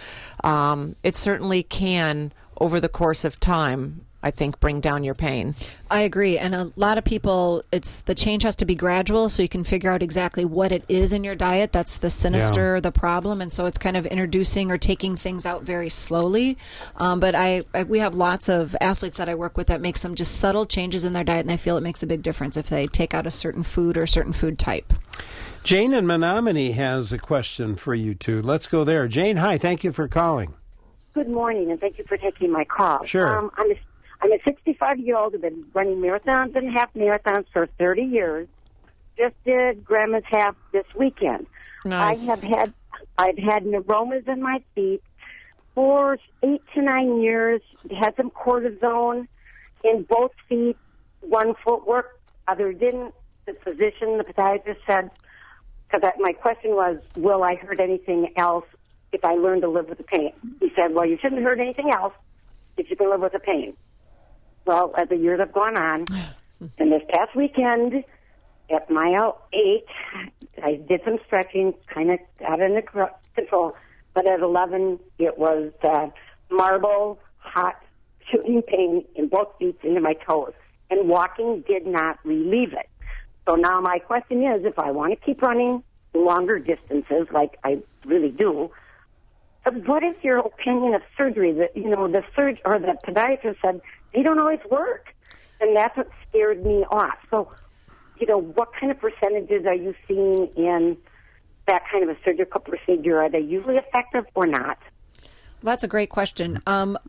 it certainly can, over the course of time, I think, bring down your pain. I agree. And a lot of people, the change has to be gradual so you can figure out exactly what it is in your diet. That's the sinister, the problem. And so it's kind of introducing or taking things out very slowly. But we have lots of athletes that I work with that make some just subtle changes in their diet, and they feel it makes a big difference if they take out a certain food or a certain food type. Jane in Menominee has a question for you two. Let's go there. Jane, hi. Thank you for calling. Good morning, and thank you for taking my call. Sure. I'm a 65-year-old who's been running marathons and half marathons for 30 years. Just did Grandma's half this weekend. Nice. I've had neuromas in my feet for 8 to 9 years. Had some cortisone in both feet. One foot worked, other didn't. The physician, the podiatrist said, because my question was, will I hurt anything else if I learn to live with the pain? He said, well, you shouldn't hurt anything else if you can live with the pain. Well, as the years have gone on, and this past weekend at mile 8, I did some stretching, kind of got under control. But at 11, it was marble, hot, shooting pain in both feet into my toes. And walking did not relieve it. So now my question is, if I want to keep running longer distances, like I really do, what is your opinion of surgery? The podiatrist said they don't always work, and that's what scared me off. So, what kind of percentages are you seeing in that kind of a surgical procedure? Are they usually effective or not? Well, that's a great question.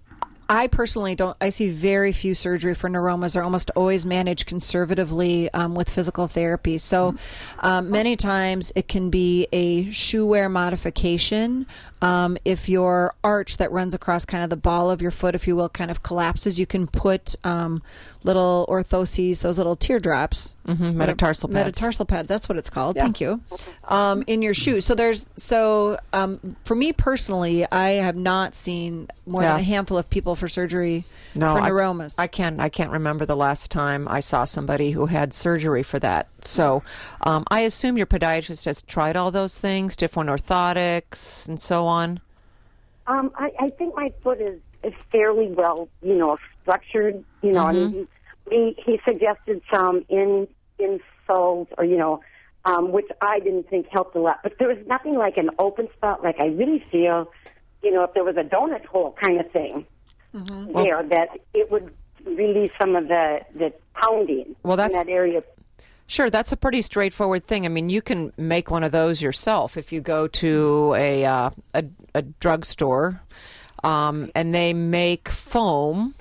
I personally I see very few surgery for neuromas. They're almost always managed conservatively with physical therapy. So many times it can be a shoe wear modification. If your arch that runs across kind of the ball of your foot, if you will, kind of collapses, you can put little orthoses, those little teardrops. Mm-hmm, metatarsal pads. Metatarsal pads, that's what it's called. Yeah. Thank you. In your shoe. So for me personally, I have not seen more than a handful of people for surgery for neuromas. I can't remember the last time I saw somebody who had surgery for that. So I assume your podiatrist has tried all those things, different orthotics and so on. I think my foot is fairly well, structured. I mean, he suggested some insoles or which I didn't think helped a lot. But there was nothing like an open spot. Like I really feel, if there was a donut hole kind of thing there, that it would release some of the pounding in that area. Sure, that's a pretty straightforward thing. I mean, you can make one of those yourself if you go to a drugstore, and they make foam.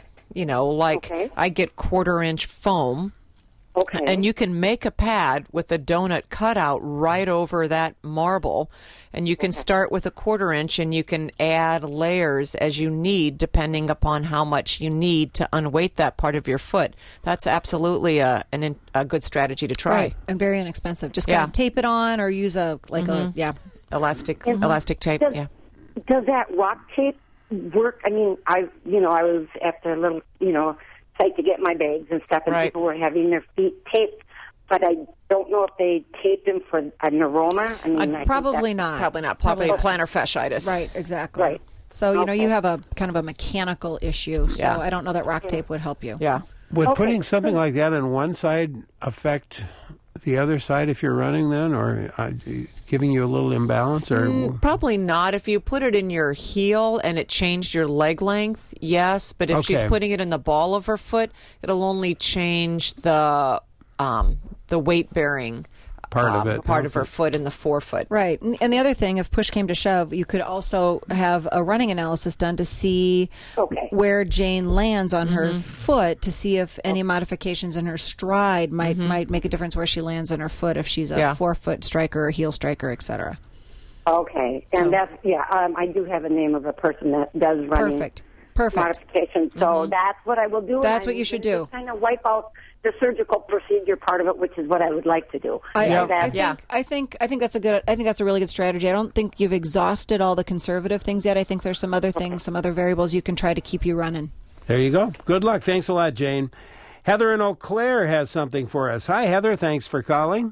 I get 1/4-inch foam. Okay. And you can make a pad with a donut cutout right over that marble, and you can start with a 1/4-inch, and you can add layers as you need, depending upon how much you need to unweight that part of your foot. That's absolutely a good strategy to try. Right, and very inexpensive. Just kind of tape it on, or use elastic tape. Does that rock tape work? I mean, I was at the little site to get my bags and stuff, and people were having their feet taped, but I don't know if they taped them for an aroma. I mean, probably not. Probably not. Probably plantar fasciitis. Right, exactly. Right. So, you have a kind of a mechanical issue, so I don't know that rock tape would help you. Yeah. Would putting something like that on one side affect the other side if you're running then, or giving you a little imbalance? Or probably not. If you put it in your heel and it changed your leg length, yes. But if she's putting it in the ball of her foot, it'll only change the weight bearing part of her foot in the forefoot. Right. And the other thing, if push came to shove, you could also have a running analysis done to see where Jane lands on her foot, to see if any modifications in her stride might make a difference where she lands on her foot, if she's a forefoot striker or heel striker, etc. Okay. And I do have a name of a person that does running modifications. So that's what I will do. That's what you should do. Kind of wipe out the surgical procedure part of it, which is what I would like to do. I think that's a really good strategy. I don't think you've exhausted all the conservative things yet. I think there's some other things, some other variables you can try to keep you running. There you go. Good luck. Thanks a lot, Jane. Heather in Eau Claire has something for us. Hi, Heather. Thanks for calling.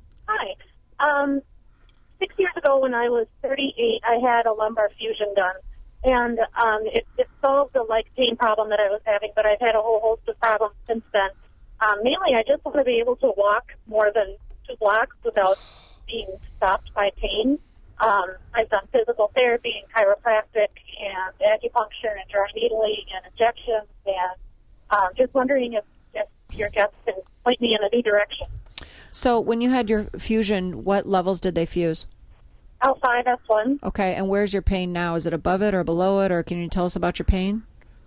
Hi. 6 years ago, when I was 38, I had a lumbar fusion done. And it solved the leg pain problem that I was having, but I've had a whole host of problems since then. Mainly, I just want to be able to walk more than 2 blocks without being stopped by pain. I've done physical therapy and chiropractic and acupuncture and dry needling and injections, and just wondering if your guests can point me in a new direction. So when you had your fusion, what levels did they fuse? L5, S1. Okay, and where's your pain now? Is it above it or below it, or can you tell us about your pain?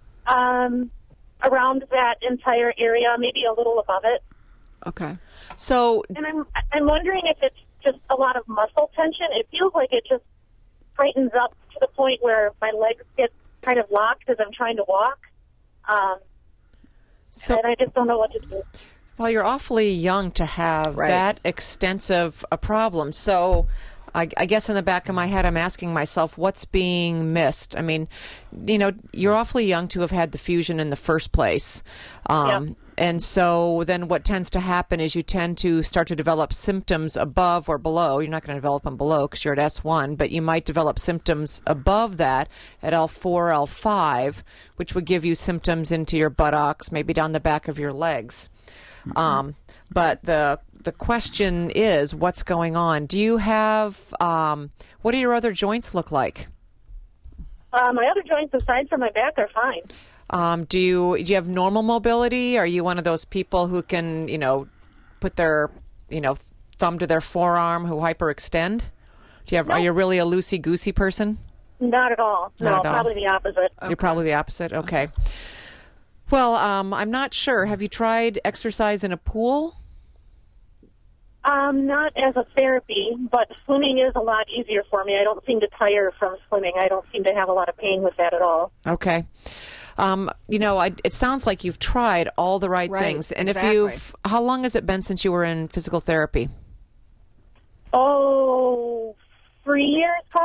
Around that entire area, maybe a little above it. Okay. So, and I'm wondering if it's just a lot of muscle tension. It feels like it just tightens up to the point where my legs get kind of locked as I'm trying to walk. And I just don't know what to do. Well, you're awfully young to have that extensive a problem. So I guess in the back of my head, I'm asking myself, what's being missed? I mean, you're awfully young to have had the fusion in the first place. And so then what tends to happen is you tend to start to develop symptoms above or below. You're not going to develop them below because you're at S1, but you might develop symptoms above that at L4, L5, which would give you symptoms into your buttocks, maybe down the back of your legs. But the question is, what's going on? Do you have, what do your other joints look like? My other joints, aside from my back, are fine. Do you have normal mobility? Are you one of those people who can, put their, thumb to their forearm, who hyperextend? Are you really a loosey-goosey person? Not at all. Probably the opposite. You're probably the opposite? Okay. Well, I'm not sure. Have you tried exercise in a pool? Not as a therapy, but swimming is a lot easier for me. I don't seem to tire from swimming. I don't seem to have a lot of pain with that at all. Okay. It sounds like you've tried all the right things. And exactly. How long has it been since you were in physical therapy? 3 years, probably.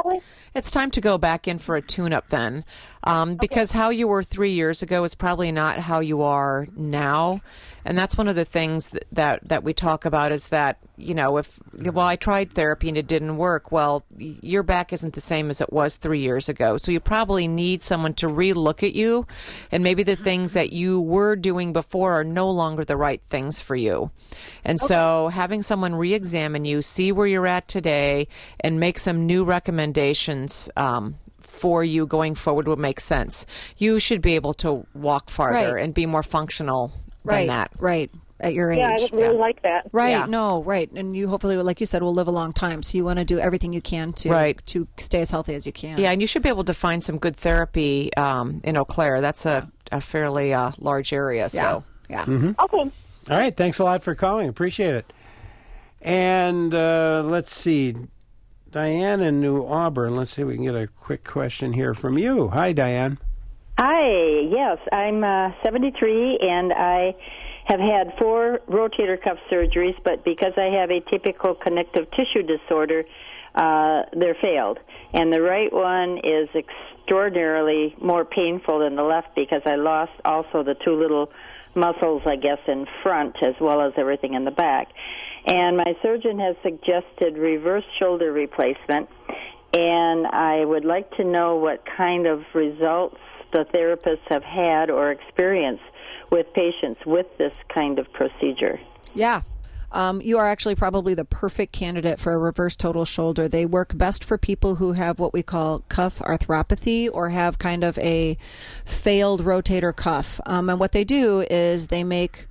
It's time to go back in for a tune-up then, because how you were 3 years ago is probably not how you are now. And that's one of the things that we talk about is that, I tried therapy and it didn't work. Well, your back isn't the same as it was 3 years ago. So you probably need someone to re-look at you, and maybe the things that you were doing before are no longer the right things for you. And so having someone re-examine you, see where you're at today, and make some new recommendations for you going forward would make sense. You should be able to walk farther and be more functional than that. Right. At your age. Yeah, I would really like that. Right. Yeah. No, right. And you hopefully, like you said, will live a long time. So you want to do everything you can to stay as healthy as you can. Yeah, and you should be able to find some good therapy in Eau Claire. That's a fairly large area. Yeah. So, yeah. Okay. All right. Thanks a lot for calling. Appreciate it. And let's see. Diane in New Auburn. Let's see if we can get a quick question here from you. Hi, Diane. Hi. Yes, I'm 73, and I have had 4 rotator cuff surgeries, but because I have atypical connective tissue disorder, they're failed. And the right one is extraordinarily more painful than the left because I lost also the 2 little muscles, I guess, in front as well as everything in the back. And my surgeon has suggested reverse shoulder replacement, and I would like to know what kind of results the therapists have had or experienced with patients with this kind of procedure. Yeah. You are actually probably the perfect candidate for a reverse total shoulder. They work best for people who have what we call cuff arthropathy or have kind of a failed rotator cuff. And what they do is they make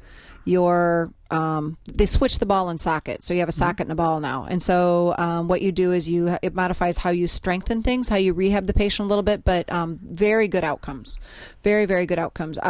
they switch the ball and socket. So you have a socket and a ball now. And so what you do is it modifies how you strengthen things, how you rehab the patient a little bit, but very good outcomes. Very, very good outcomes.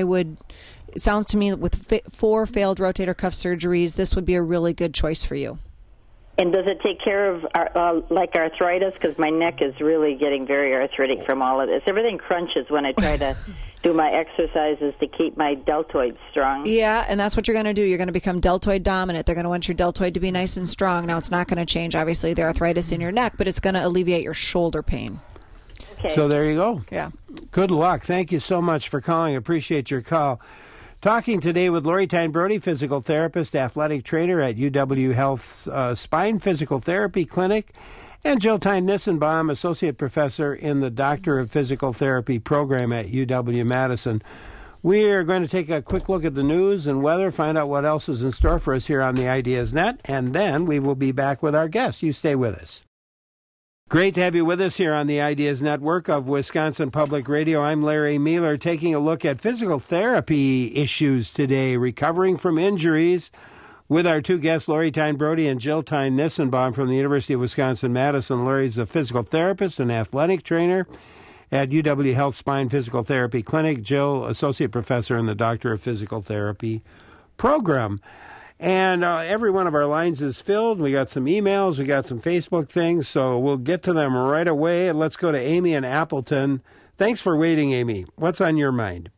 It sounds to me with 4 failed rotator cuff surgeries, this would be a really good choice for you. And does it take care of like arthritis? Because my neck is really getting very arthritic from all of this. Everything crunches when I try to do my exercises to keep my deltoid strong. Yeah, and that's what you're going to do. You're going to become deltoid dominant. They're going to want your deltoid to be nice and strong. Now, it's not going to change, obviously, the arthritis in your neck, but it's going to alleviate your shoulder pain. Okay. So there you go. Yeah. Good luck. Thank you so much for calling. Appreciate your call. Talking today with Lori Tyne Brody, physical therapist, athletic trainer at UW Health's Spine Physical Therapy Clinic, and Jill Tyne-Nissenbaum, associate professor in the Doctor of Physical Therapy program at UW-Madison. We are going to take a quick look at the news and weather, find out what else is in store for us here on the Ideas Net, and then we will be back with our guest. You stay with us. Great to have you with us here on the Ideas Network of Wisconsin Public Radio. I'm Larry Mueller, taking a look at physical therapy issues today, recovering from injuries, with our 2 guests, Lori Tyne Brody and Jill Tyne-Nissenbaum from the University of Wisconsin-Madison. Lori's a physical therapist and athletic trainer at UW Health Spine Physical Therapy Clinic. Jill, associate professor in the Doctor of Physical Therapy program. And every one of our lines is filled. We got some emails. We got some Facebook things. So we'll get to them right away. And let's go to Amy in Appleton. Thanks for waiting, Amy. What's on your mind?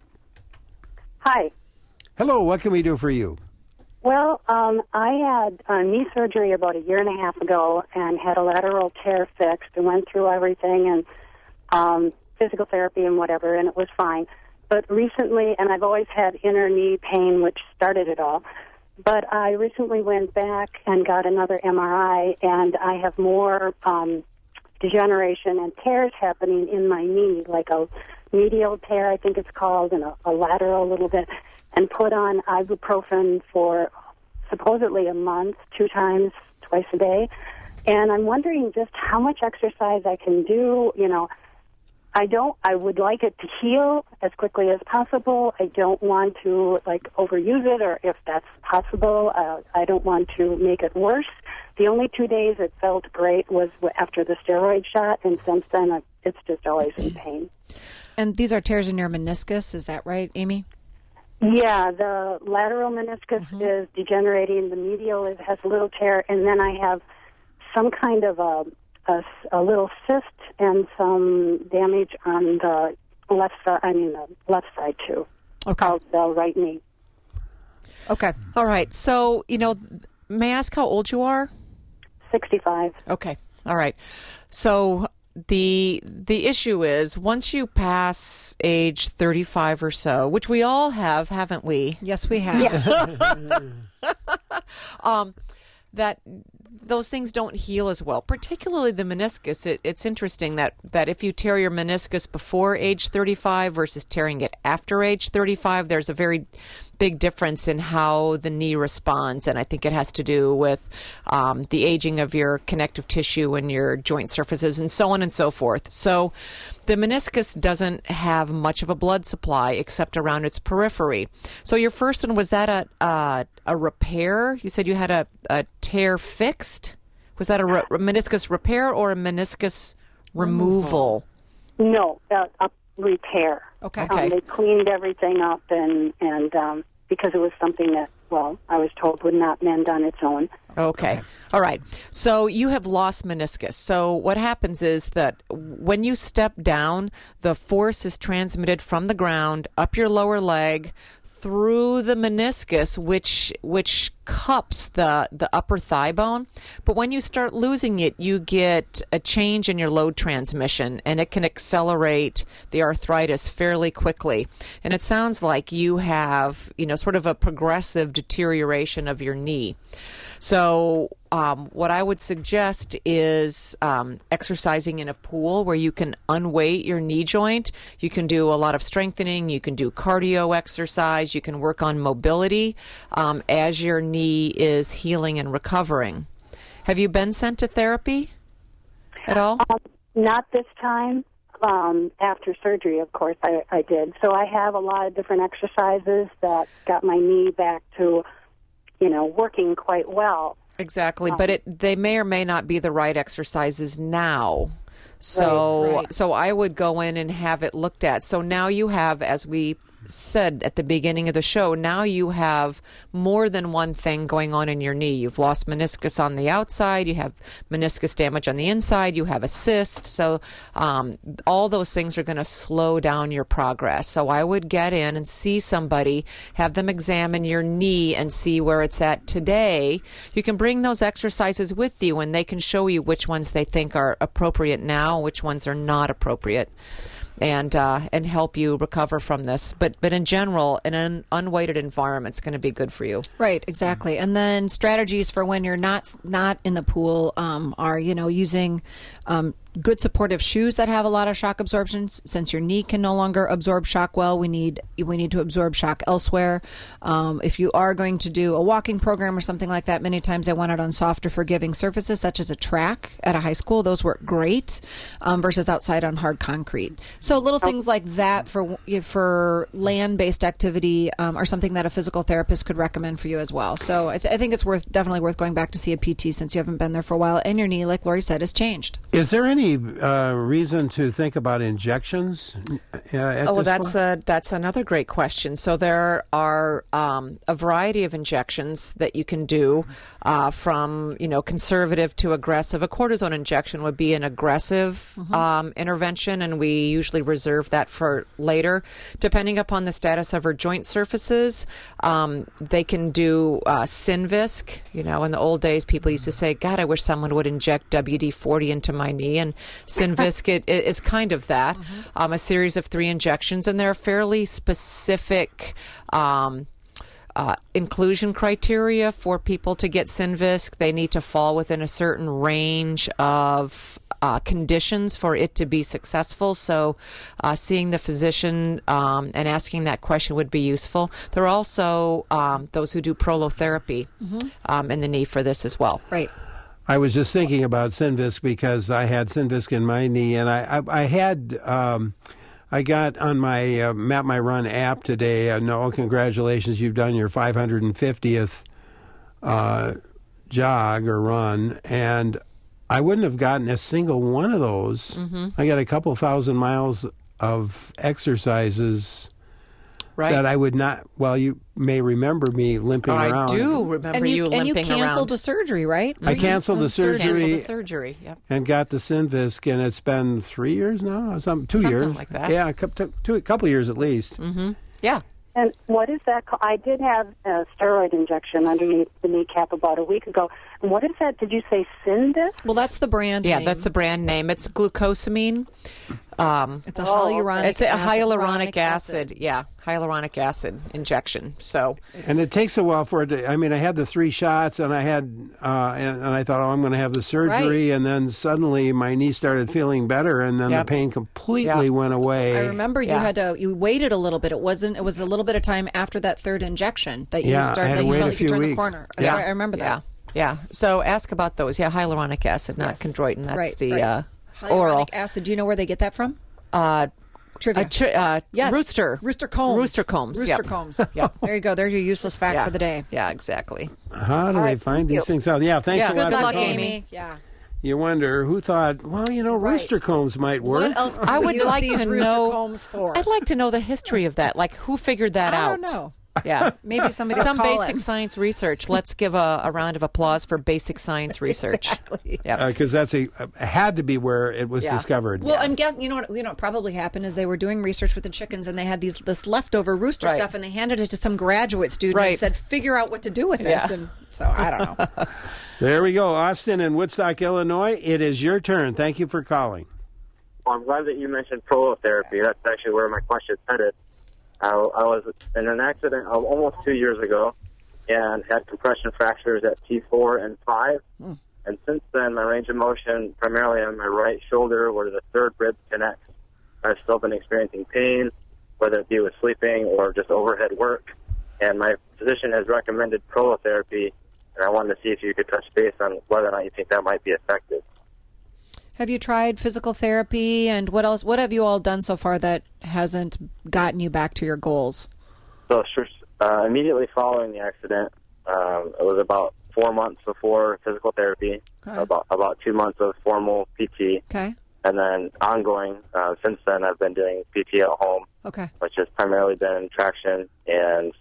Hi. Hello. What can we do for you? Well, I had knee surgery about 1.5 years ago and had a lateral tear fixed and went through everything and physical therapy and whatever, and it was fine. But recently, and I've always had inner knee pain, which started it all, but I recently went back and got another MRI, and I have more degeneration and tears happening in my knee, like a medial tear, I think it's called, and a lateral a little bit, and put on ibuprofen for supposedly a month, 2 times, twice a day. And I'm wondering just how much exercise I can do. I would like it to heal as quickly as possible. I don't want to overuse it, or if that's possible, I don't want to make it worse. The only 2 days it felt great was after the steroid shot, and since then it's just always in pain. And these are tears in your meniscus, is that right, Amy? Yeah, the lateral meniscus is degenerating. The medial has a little tear, and then I have some kind of a little cyst and some damage on the left side too. Okay. Called the right knee. Okay. All right. So, may I ask how old you are? 65. Okay. All right. So the issue is once you pass age 35 or so, which we all have, haven't we? Yes, we have. That those things don't heal as well, particularly the meniscus. It's interesting that if you tear your meniscus before age 35 versus tearing it after age 35, there's a very big difference in how the knee responds, and I think it has to do with the aging of your connective tissue and your joint surfaces and so on and so forth. So the meniscus doesn't have much of a blood supply except around its periphery. So your first one, was that a repair? You said you had a tear fixed? Was that a meniscus repair or a meniscus removal? No, a repair. Okay. They cleaned everything up and because it was something that, I was told would not mend on its own. Okay. All right. So you have lost meniscus. So what happens is that when you step down, the force is transmitted from the ground up your lower leg through the meniscus, which cups the upper thigh bone. But when you start losing it, you get a change in your load transmission, and it can accelerate the arthritis fairly quickly. And it sounds like you have, sort of a progressive deterioration of your knee. So what I would suggest is exercising in a pool where you can unweight your knee joint. You can do a lot of strengthening. You can do cardio exercise. You can work on mobility as your knee is healing and recovering. Have you been sent to therapy at all? Not this time. After surgery, of course, I did. So I have a lot of different exercises that got my knee back to working quite well. Exactly, but they may or may not be the right exercises now. So Right. So I would go in and have it looked at. So now you have, as we said at the beginning of the show, now you have more than one thing going on in your knee. You've lost meniscus on the outside, you have meniscus damage on the inside, you have a cyst. So all those things are going to slow down your progress. So I would get in and see somebody, have them examine your knee and see where it's at today. You can bring those exercises with you and they can show you which ones they think are appropriate now, which ones are not appropriate. And help you recover from this. But in general, an unweighted environment is going to be good for you. Right, exactly. And then strategies for when you're not in the pool are, using good supportive shoes that have a lot of shock absorption. Since your knee can no longer absorb shock well, we need to absorb shock elsewhere. If you are going to do a walking program or something like that, many times I want it on softer, forgiving surfaces such as a track at a high school. Those work great versus outside on hard concrete. So little things like that for land-based activity are something that a physical therapist could recommend for you as well. So I think it's definitely worth going back to see a PT since you haven't been there for a while, and your knee, like Lori said, has changed. Is there any reason to think about injections? That's another great question. So there are a variety of injections that you can do, from conservative to aggressive. A cortisone injection would be an aggressive intervention, and we usually reserve that for later. Depending upon the status of her joint surfaces, they can do Synvisc. In the old days, people used to say, "God, I wish someone would inject WD-40 into my knee." And Synvisc it is kind of that, a series of 3 injections, and they're fairly specific inclusion criteria for people to get Synvisc. They need to fall within a certain range of conditions for it to be successful. So seeing the physician and asking that question would be useful. There are also those who do prolotherapy in the knee for this as well. Right. I was just thinking about Synvisc because I had Synvisc in my knee, and I got on my Map My Run app today. No, congratulations, you've done your 550th jog or run, and I wouldn't have gotten a single one of those. I got a couple thousand miles of exercises that I would not. Well, you may remember me limping around. I do remember you limping around. And you canceled the surgery, right? I canceled the surgery. Yep. And got the Synvisc, and it's been 3 years now, 2 years, something like that. Yeah, a couple years at least. Yeah. And what is that called? I did have a steroid injection underneath the kneecap about a week ago. And what is that? Did you say Syndis? Well, that's the brand name. Yeah, that's the brand name. It's glucosamine. It's a hyaluronic acid. Yeah, hyaluronic acid injection. So, and it takes a while for it to. I mean, I had the 3 shots, and I had, and I thought, I'm going to have the surgery, and then suddenly my knee started feeling better, and then the pain completely went away. I remember you waited a little bit. It was a little bit of time after that 3rd injection that you started. That you felt like you turned the corner. Yeah, I remember that. Yeah. So ask about those. Yeah, hyaluronic acid, not chondroitin. That's the oral. Hyaluronic acid. Do you know where they get that from? Trivia. Yes. Rooster Combs. Rooster Combs. Rooster Combs. Yeah. There you go. There's your useless fact for the day. Yeah, exactly. How do they find these things out? Yeah, thanks a lot. Good luck, Amy. Yeah. You wonder who thought, Rooster Combs might work. What else I would like to know. Combs for? I'd like to know the history of that. Like, who figured that out? I don't know. Yeah, maybe somebody. Some basic science research. Let's give a round of applause for basic science research. Exactly. Yeah, because that's had to be where it was discovered. Well, I'm guessing. You know what probably happened is they were doing research with the chickens, and they had this leftover rooster stuff, and they handed it to some graduate student and said, "Figure out what to do with this." And so I don't know. There we go, Austin in Woodstock, Illinois. It is your turn. Thank you for calling. Well, I'm glad that you mentioned prolotherapy. That's actually where my question's headed. I was in an accident almost 2 years ago and had compression fractures at T4 and 5. And since then, my range of motion, primarily on my right shoulder where the 3rd rib connects, I've still been experiencing pain, whether it be with sleeping or just overhead work. And my physician has recommended prolotherapy, and I wanted to see if you could touch base on whether or not you think that might be effective. Have you tried physical therapy, and what else? What have you all done so far that hasn't gotten you back to your goals? So, immediately following the accident, it was about 4 months before physical therapy, about 2 months of formal PT. Okay. And then ongoing, since then, I've been doing PT at home, which has primarily been traction and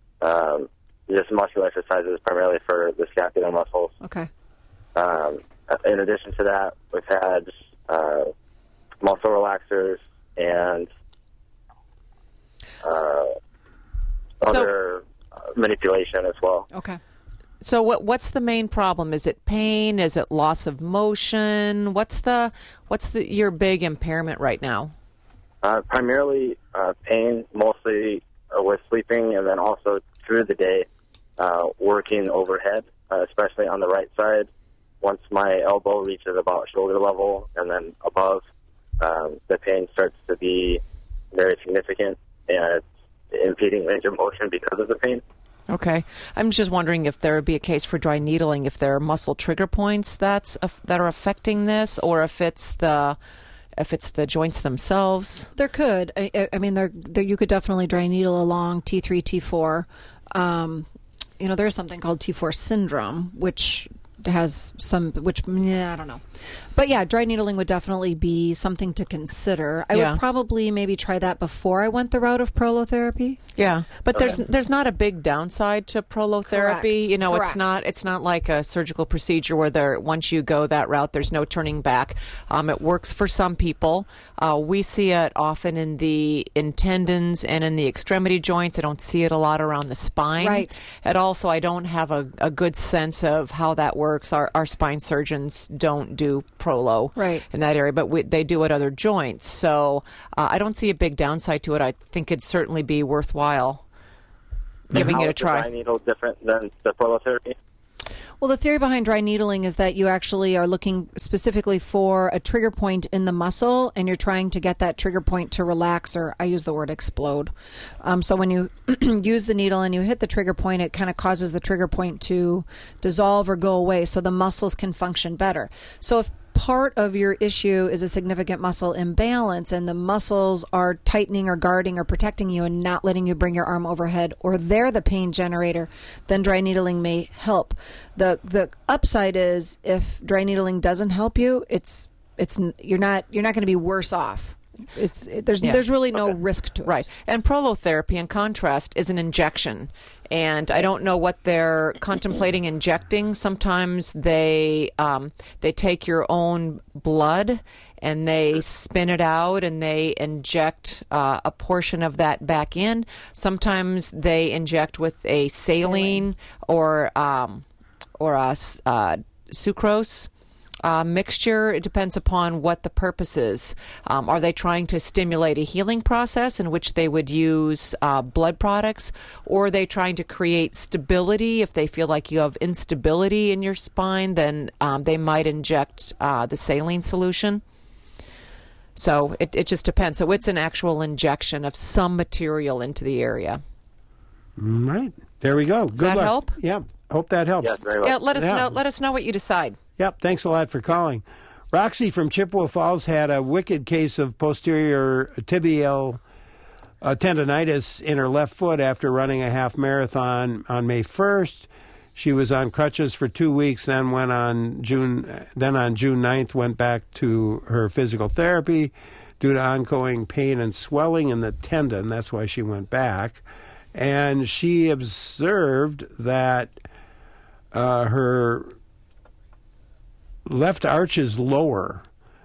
just muscular exercises primarily for the scapular muscles. Okay. In addition to that, we've had muscle relaxers and other manipulation as well. Okay. So what's the main problem? Is it pain? Is it loss of motion? What's your big impairment right now? Primarily pain, mostly with sleeping, and then also through the day working overhead, especially on the right side. Once my elbow reaches about shoulder level and then above, the pain starts to be very significant, and it's impeding range of motion because of the pain. Okay. I'm just wondering if there would be a case for dry needling, if there are muscle trigger points that are affecting this, or if it's the joints themselves. There could. I mean, there you could definitely dry needle along T3, T4. There's something called T4 syndrome, which has I don't know. But yeah, dry needling would definitely be something to consider. I would probably maybe try that before I went the route of prolotherapy. Yeah, but there's not a big downside to prolotherapy. Correct. It's not like a surgical procedure where once you go that route, there's no turning back. It works for some people. We see it often in tendons and in the extremity joints. I don't see it a lot around the spine. Right. And also, I don't have a good sense of how that works. Our spine surgeons don't do prolo in that area, but they do at other joints. So I don't see a big downside to it. I think it'd certainly be worthwhile giving it a try. How is the dry needle different than the prolotherapy? Well, the theory behind dry needling is that you actually are looking specifically for a trigger point in the muscle, and you're trying to get that trigger point to relax, or I use the word explode. So when you use the needle and you hit the trigger point, it kind of causes the trigger point to dissolve or go away so the muscles can function better. So if part of your issue is a significant muscle imbalance and the muscles are tightening or guarding or protecting you and not letting you bring your arm overhead, or they're the pain generator, then dry needling may help. The upside is if dry needling doesn't help you, you're not going to be worse off. There's really no risk to it. Right. And prolotherapy, in contrast, is an injection. And I don't know what they're contemplating injecting. Sometimes they take your own blood and they spin it out and they inject a portion of that back in. Sometimes they inject with a saline or a sucrose mixture. It depends upon what the purpose is. Are they trying to stimulate a healing process in which they would use blood products, or are they trying to create stability? If they feel like you have instability in your spine, then they might inject the saline solution. So it just depends. So it's an actual injection of some material into the area. Right. There we go. Does that help? Yeah. Hope that helps. Yes, very well. Yeah, let us know what you decide. Yep, thanks a lot for calling. Roxy from Chippewa Falls had a wicked case of posterior tibial tendonitis in her left foot after running a half marathon on May 1st. She was on crutches for 2 weeks, then on June 9th went back to her physical therapy due to ongoing pain and swelling in the tendon. That's why she went back. And she observed that her left arch is lower.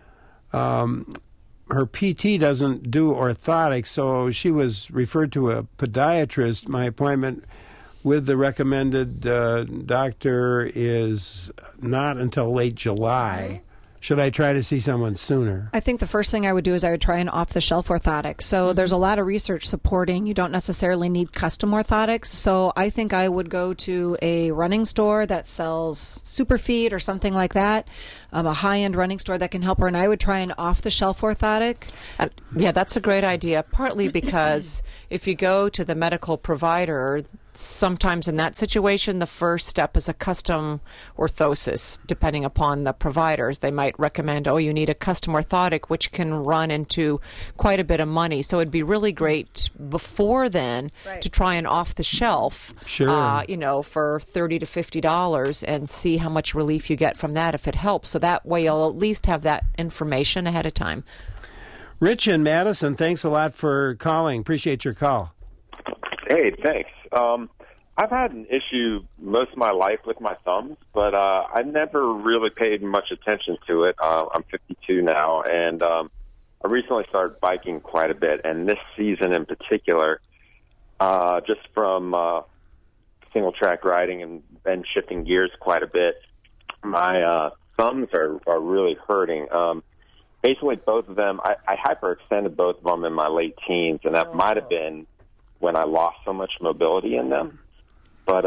Her PT doesn't do orthotics, so she was referred to a podiatrist. My appointment with the recommended doctor is not until late July. Should I try to see someone sooner? I think the first thing I would do is I would try an off-the-shelf orthotic. So there's a lot of research supporting you don't necessarily need custom orthotics. So I think I would go to a running store that sells Superfeet or something like that, a high-end running store that can help her, and I would try an off-the-shelf orthotic. Yeah, that's a great idea, partly because if you go to the medical provider, sometimes in that situation, the first step is a custom orthosis. Depending upon the providers, they might recommend, you need a custom orthotic, which can run into quite a bit of money. So it'd be really great before then to try an off-the-shelf, for $30 to $50 and see how much relief you get from that if it helps. So that way you'll at least have that information ahead of time. Rich in Madison, thanks a lot for calling. Appreciate your call. Hey, thanks. I've had an issue most of my life with my thumbs, but I never really paid much attention to it. I'm 52 now, and I recently started biking quite a bit. And this season in particular, just from single track riding and shifting gears quite a bit, my thumbs are really hurting. Basically, both of them, I hyperextended both of them in my late teens, and that might have been when I lost so much mobility in them. But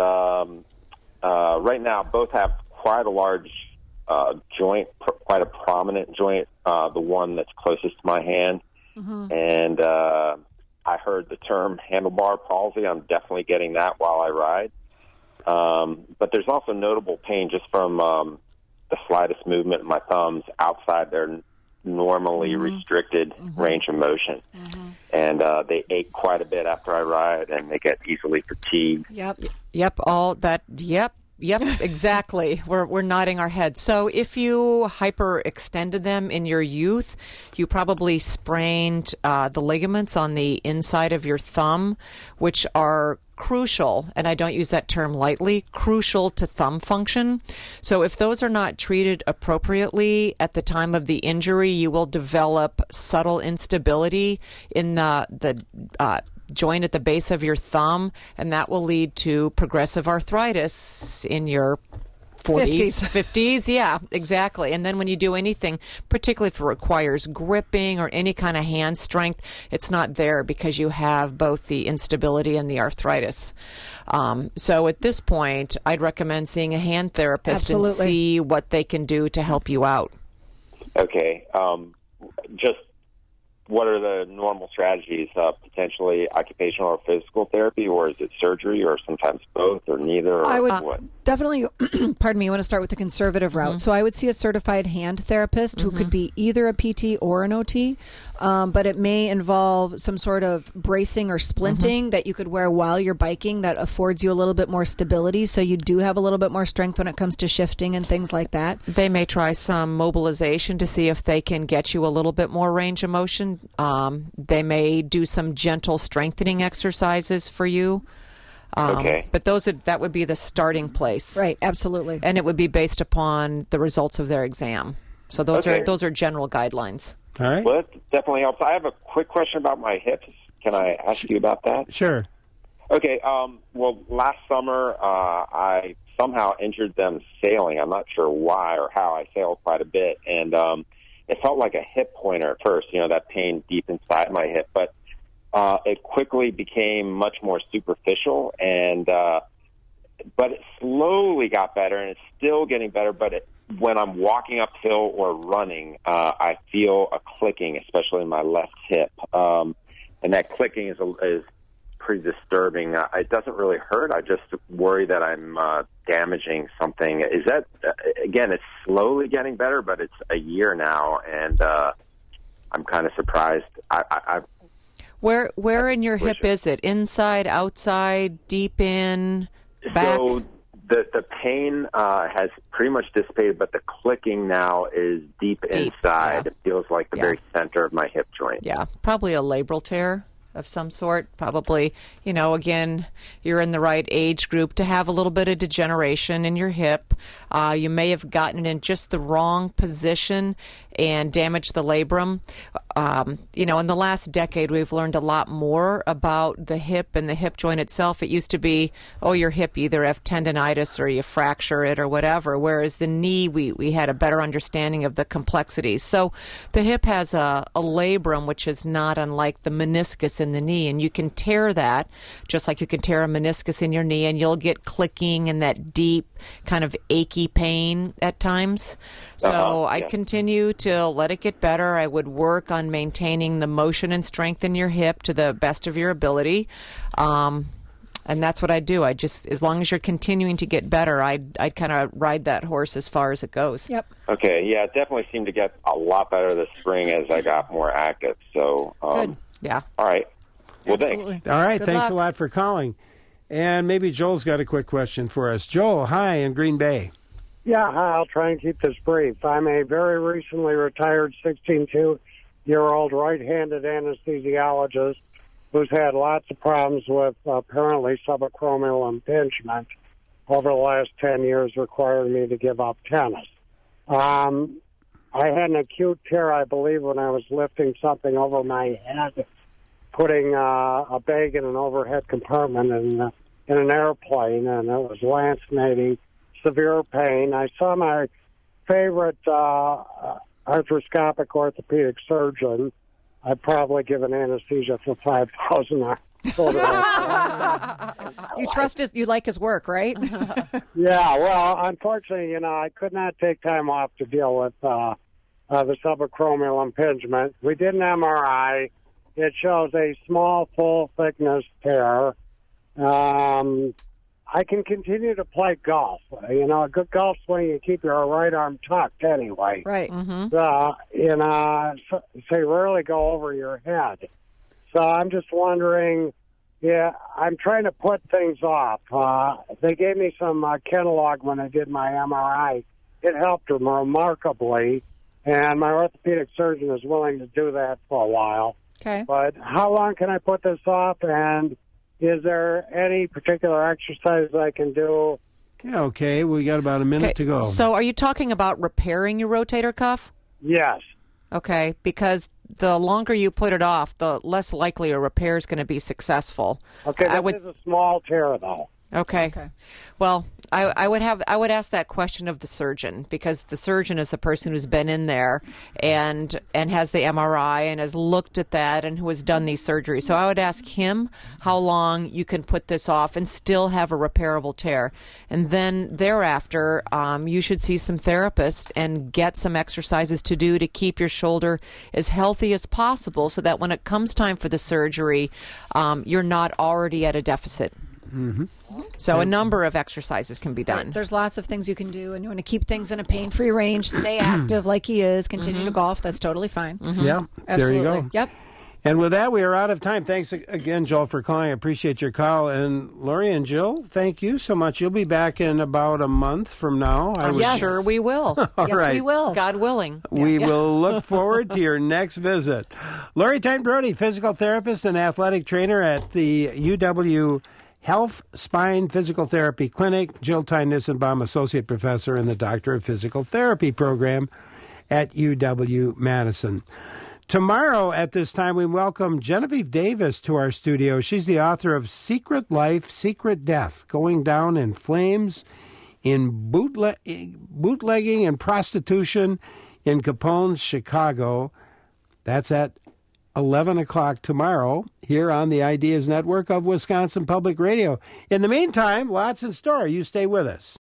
right now, both have quite a large joint, quite a prominent joint, the one that's closest to my hand. Mm-hmm. And I heard the term handlebar palsy. I'm definitely getting that while I ride. But there's also notable pain just from the slightest movement of my thumbs outside their normally restricted range of motion. And they ache quite a bit after I ride, and they get easily fatigued. Yep, all that, yep, exactly. We're nodding our heads. So if you hyperextended them in your youth, you probably sprained the ligaments on the inside of your thumb, which are crucial, and I don't use that term lightly, crucial to thumb function. So if those are not treated appropriately at the time of the injury, you will develop subtle instability in the joint at the base of your thumb, and that will lead to progressive arthritis in your 40s, 50s, yeah, exactly. And then when you do anything, particularly if it requires gripping or any kind of hand strength, it's not there because you have both the instability and the arthritis. So at this point, I'd recommend seeing a hand therapist and see what they can do to help you out. Okay. Just what are the normal strategies? Potentially occupational or physical therapy, or is it surgery, or sometimes both, or neither? Or I would what? definitely, pardon me, you want to start with the conservative route. So I would see a certified hand therapist who could be either a PT or an OT, but it may involve some sort of bracing or splinting that you could wear while you're biking that affords you a little bit more stability, so you do have a little bit more strength when it comes to shifting and things like that. They may try some mobilization to see if they can get you a little bit more range of motion. They may do some gentle strengthening exercises for you. But that would be the starting place. Right, absolutely. And it would be based upon the results of their exam. So those are general guidelines. All right. Well, that definitely helps. I have a quick question about my hips. Can I ask you about that? Sure. Okay. Well, last summer I somehow injured them sailing. I'm not sure why or how. I sailed quite a bit, and it felt like a hip pointer at first. That pain deep inside my hip, but it quickly became much more superficial, and but it slowly got better, and it's still getting better. But when I'm walking uphill or running, I feel a clicking, especially in my left hip, and that clicking is pretty disturbing. It doesn't really hurt. I just worry that I'm damaging something. Is that again? It's slowly getting better, but it's a year now, and I'm kind of surprised. Where in your hip is it? Inside, outside, deep in, back? So the pain has pretty much dissipated, but the clicking now is deep inside. Yeah. It feels like the very center of my hip joint. Yeah, probably a labral tear of some sort. Probably, again, you're in the right age group to have a little bit of degeneration in your hip. You may have gotten it in just the wrong position and damaged the labrum. In the last decade, we've learned a lot more about the hip and the hip joint itself. It used to be, your hip, you either have tendonitis or you fracture it or whatever, whereas the knee, we had a better understanding of the complexities. So the hip has a labrum, which is not unlike the meniscus in the knee, and you can tear that just like you can tear a meniscus in your knee, and you'll get clicking and that deep kind of achy pain at times. So I'd continue to let it get better. I would work on maintaining the motion and strength in your hip to the best of your ability. And that's what I do. I just, as long as you're continuing to get better, I'd kind of ride that horse as far as it goes. Yep. Okay. Yeah, it definitely seemed to get a lot better this spring as I got more active. So, good. Yeah. All right. Well, Absolutely. thanks. All right. Good Thanks luck. a lot for calling. And maybe Joel's got a quick question for us. Joel, hi, in Green Bay. Yeah, hi. I'll try and keep this brief. I'm a very recently retired 16-year-old right-handed anesthesiologist who's had lots of problems with apparently subacromial impingement over the last 10 years, requiring me to give up tennis. I had an acute tear, I believe, when I was lifting something over my head, putting a bag in an overhead compartment in an airplane, and it was lancinating, severe pain. I saw my favorite arthroscopic orthopedic surgeon. I'd probably give an anesthesia for $5,000. You trust you like his work, right? Yeah, well, unfortunately, I could not take time off to deal with the subacromial impingement. We did an MRI. It shows a small, full-thickness tear. I can continue to play golf. A good golf swing, you keep your right arm tucked anyway. Right. So you rarely go over your head. So I'm just wondering, I'm trying to put things off. They gave me some Kenalog when I did my MRI. It helped remarkably, and my orthopedic surgeon is willing to do that for a while. Okay. But how long can I put this off, and is there any particular exercise I can do? Yeah, okay. We got about a minute to go. So are you talking about repairing your rotator cuff? Yes. Okay, because the longer you put it off, the less likely a repair is going to be successful. Okay, this is a small tear, though. Okay. Well, I would ask that question of the surgeon, because the surgeon is the person who's been in there and has the MRI and has looked at that and who has done these surgeries. So I would ask him how long you can put this off and still have a repairable tear. And then thereafter, you should see some therapists and get some exercises to do to keep your shoulder as healthy as possible so that when it comes time for the surgery, you're not already at a deficit. Mm-hmm. So a number of exercises can be done. There's lots of things you can do, and you want to keep things in a pain-free range, stay active like he is, continue to golf. That's totally fine. Yeah, Absolutely. There you go. Yep. And with that, we are out of time. Thanks again, Joel, for calling. I appreciate your call. And Lori and Jill, thank you so much. You'll be back in about a month from now. Yes, sure we will. Yes, we will. God willing. We will look forward to your next visit. Lori Tyne-Brody, physical therapist and athletic trainer at the UW Health Spine Physical Therapy Clinic. Jill Tyne-Nissenbaum, associate professor in the Doctor of Physical Therapy program at UW-Madison. Tomorrow at this time, we welcome Genevieve Davis to our studio. She's the author of Secret Life, Secret Death, Going Down in Flames in Bootlegging and Prostitution in Capone's Chicago. That's at 11 o'clock tomorrow here on the Ideas Network of Wisconsin Public Radio. In the meantime, lots in store. You stay with us.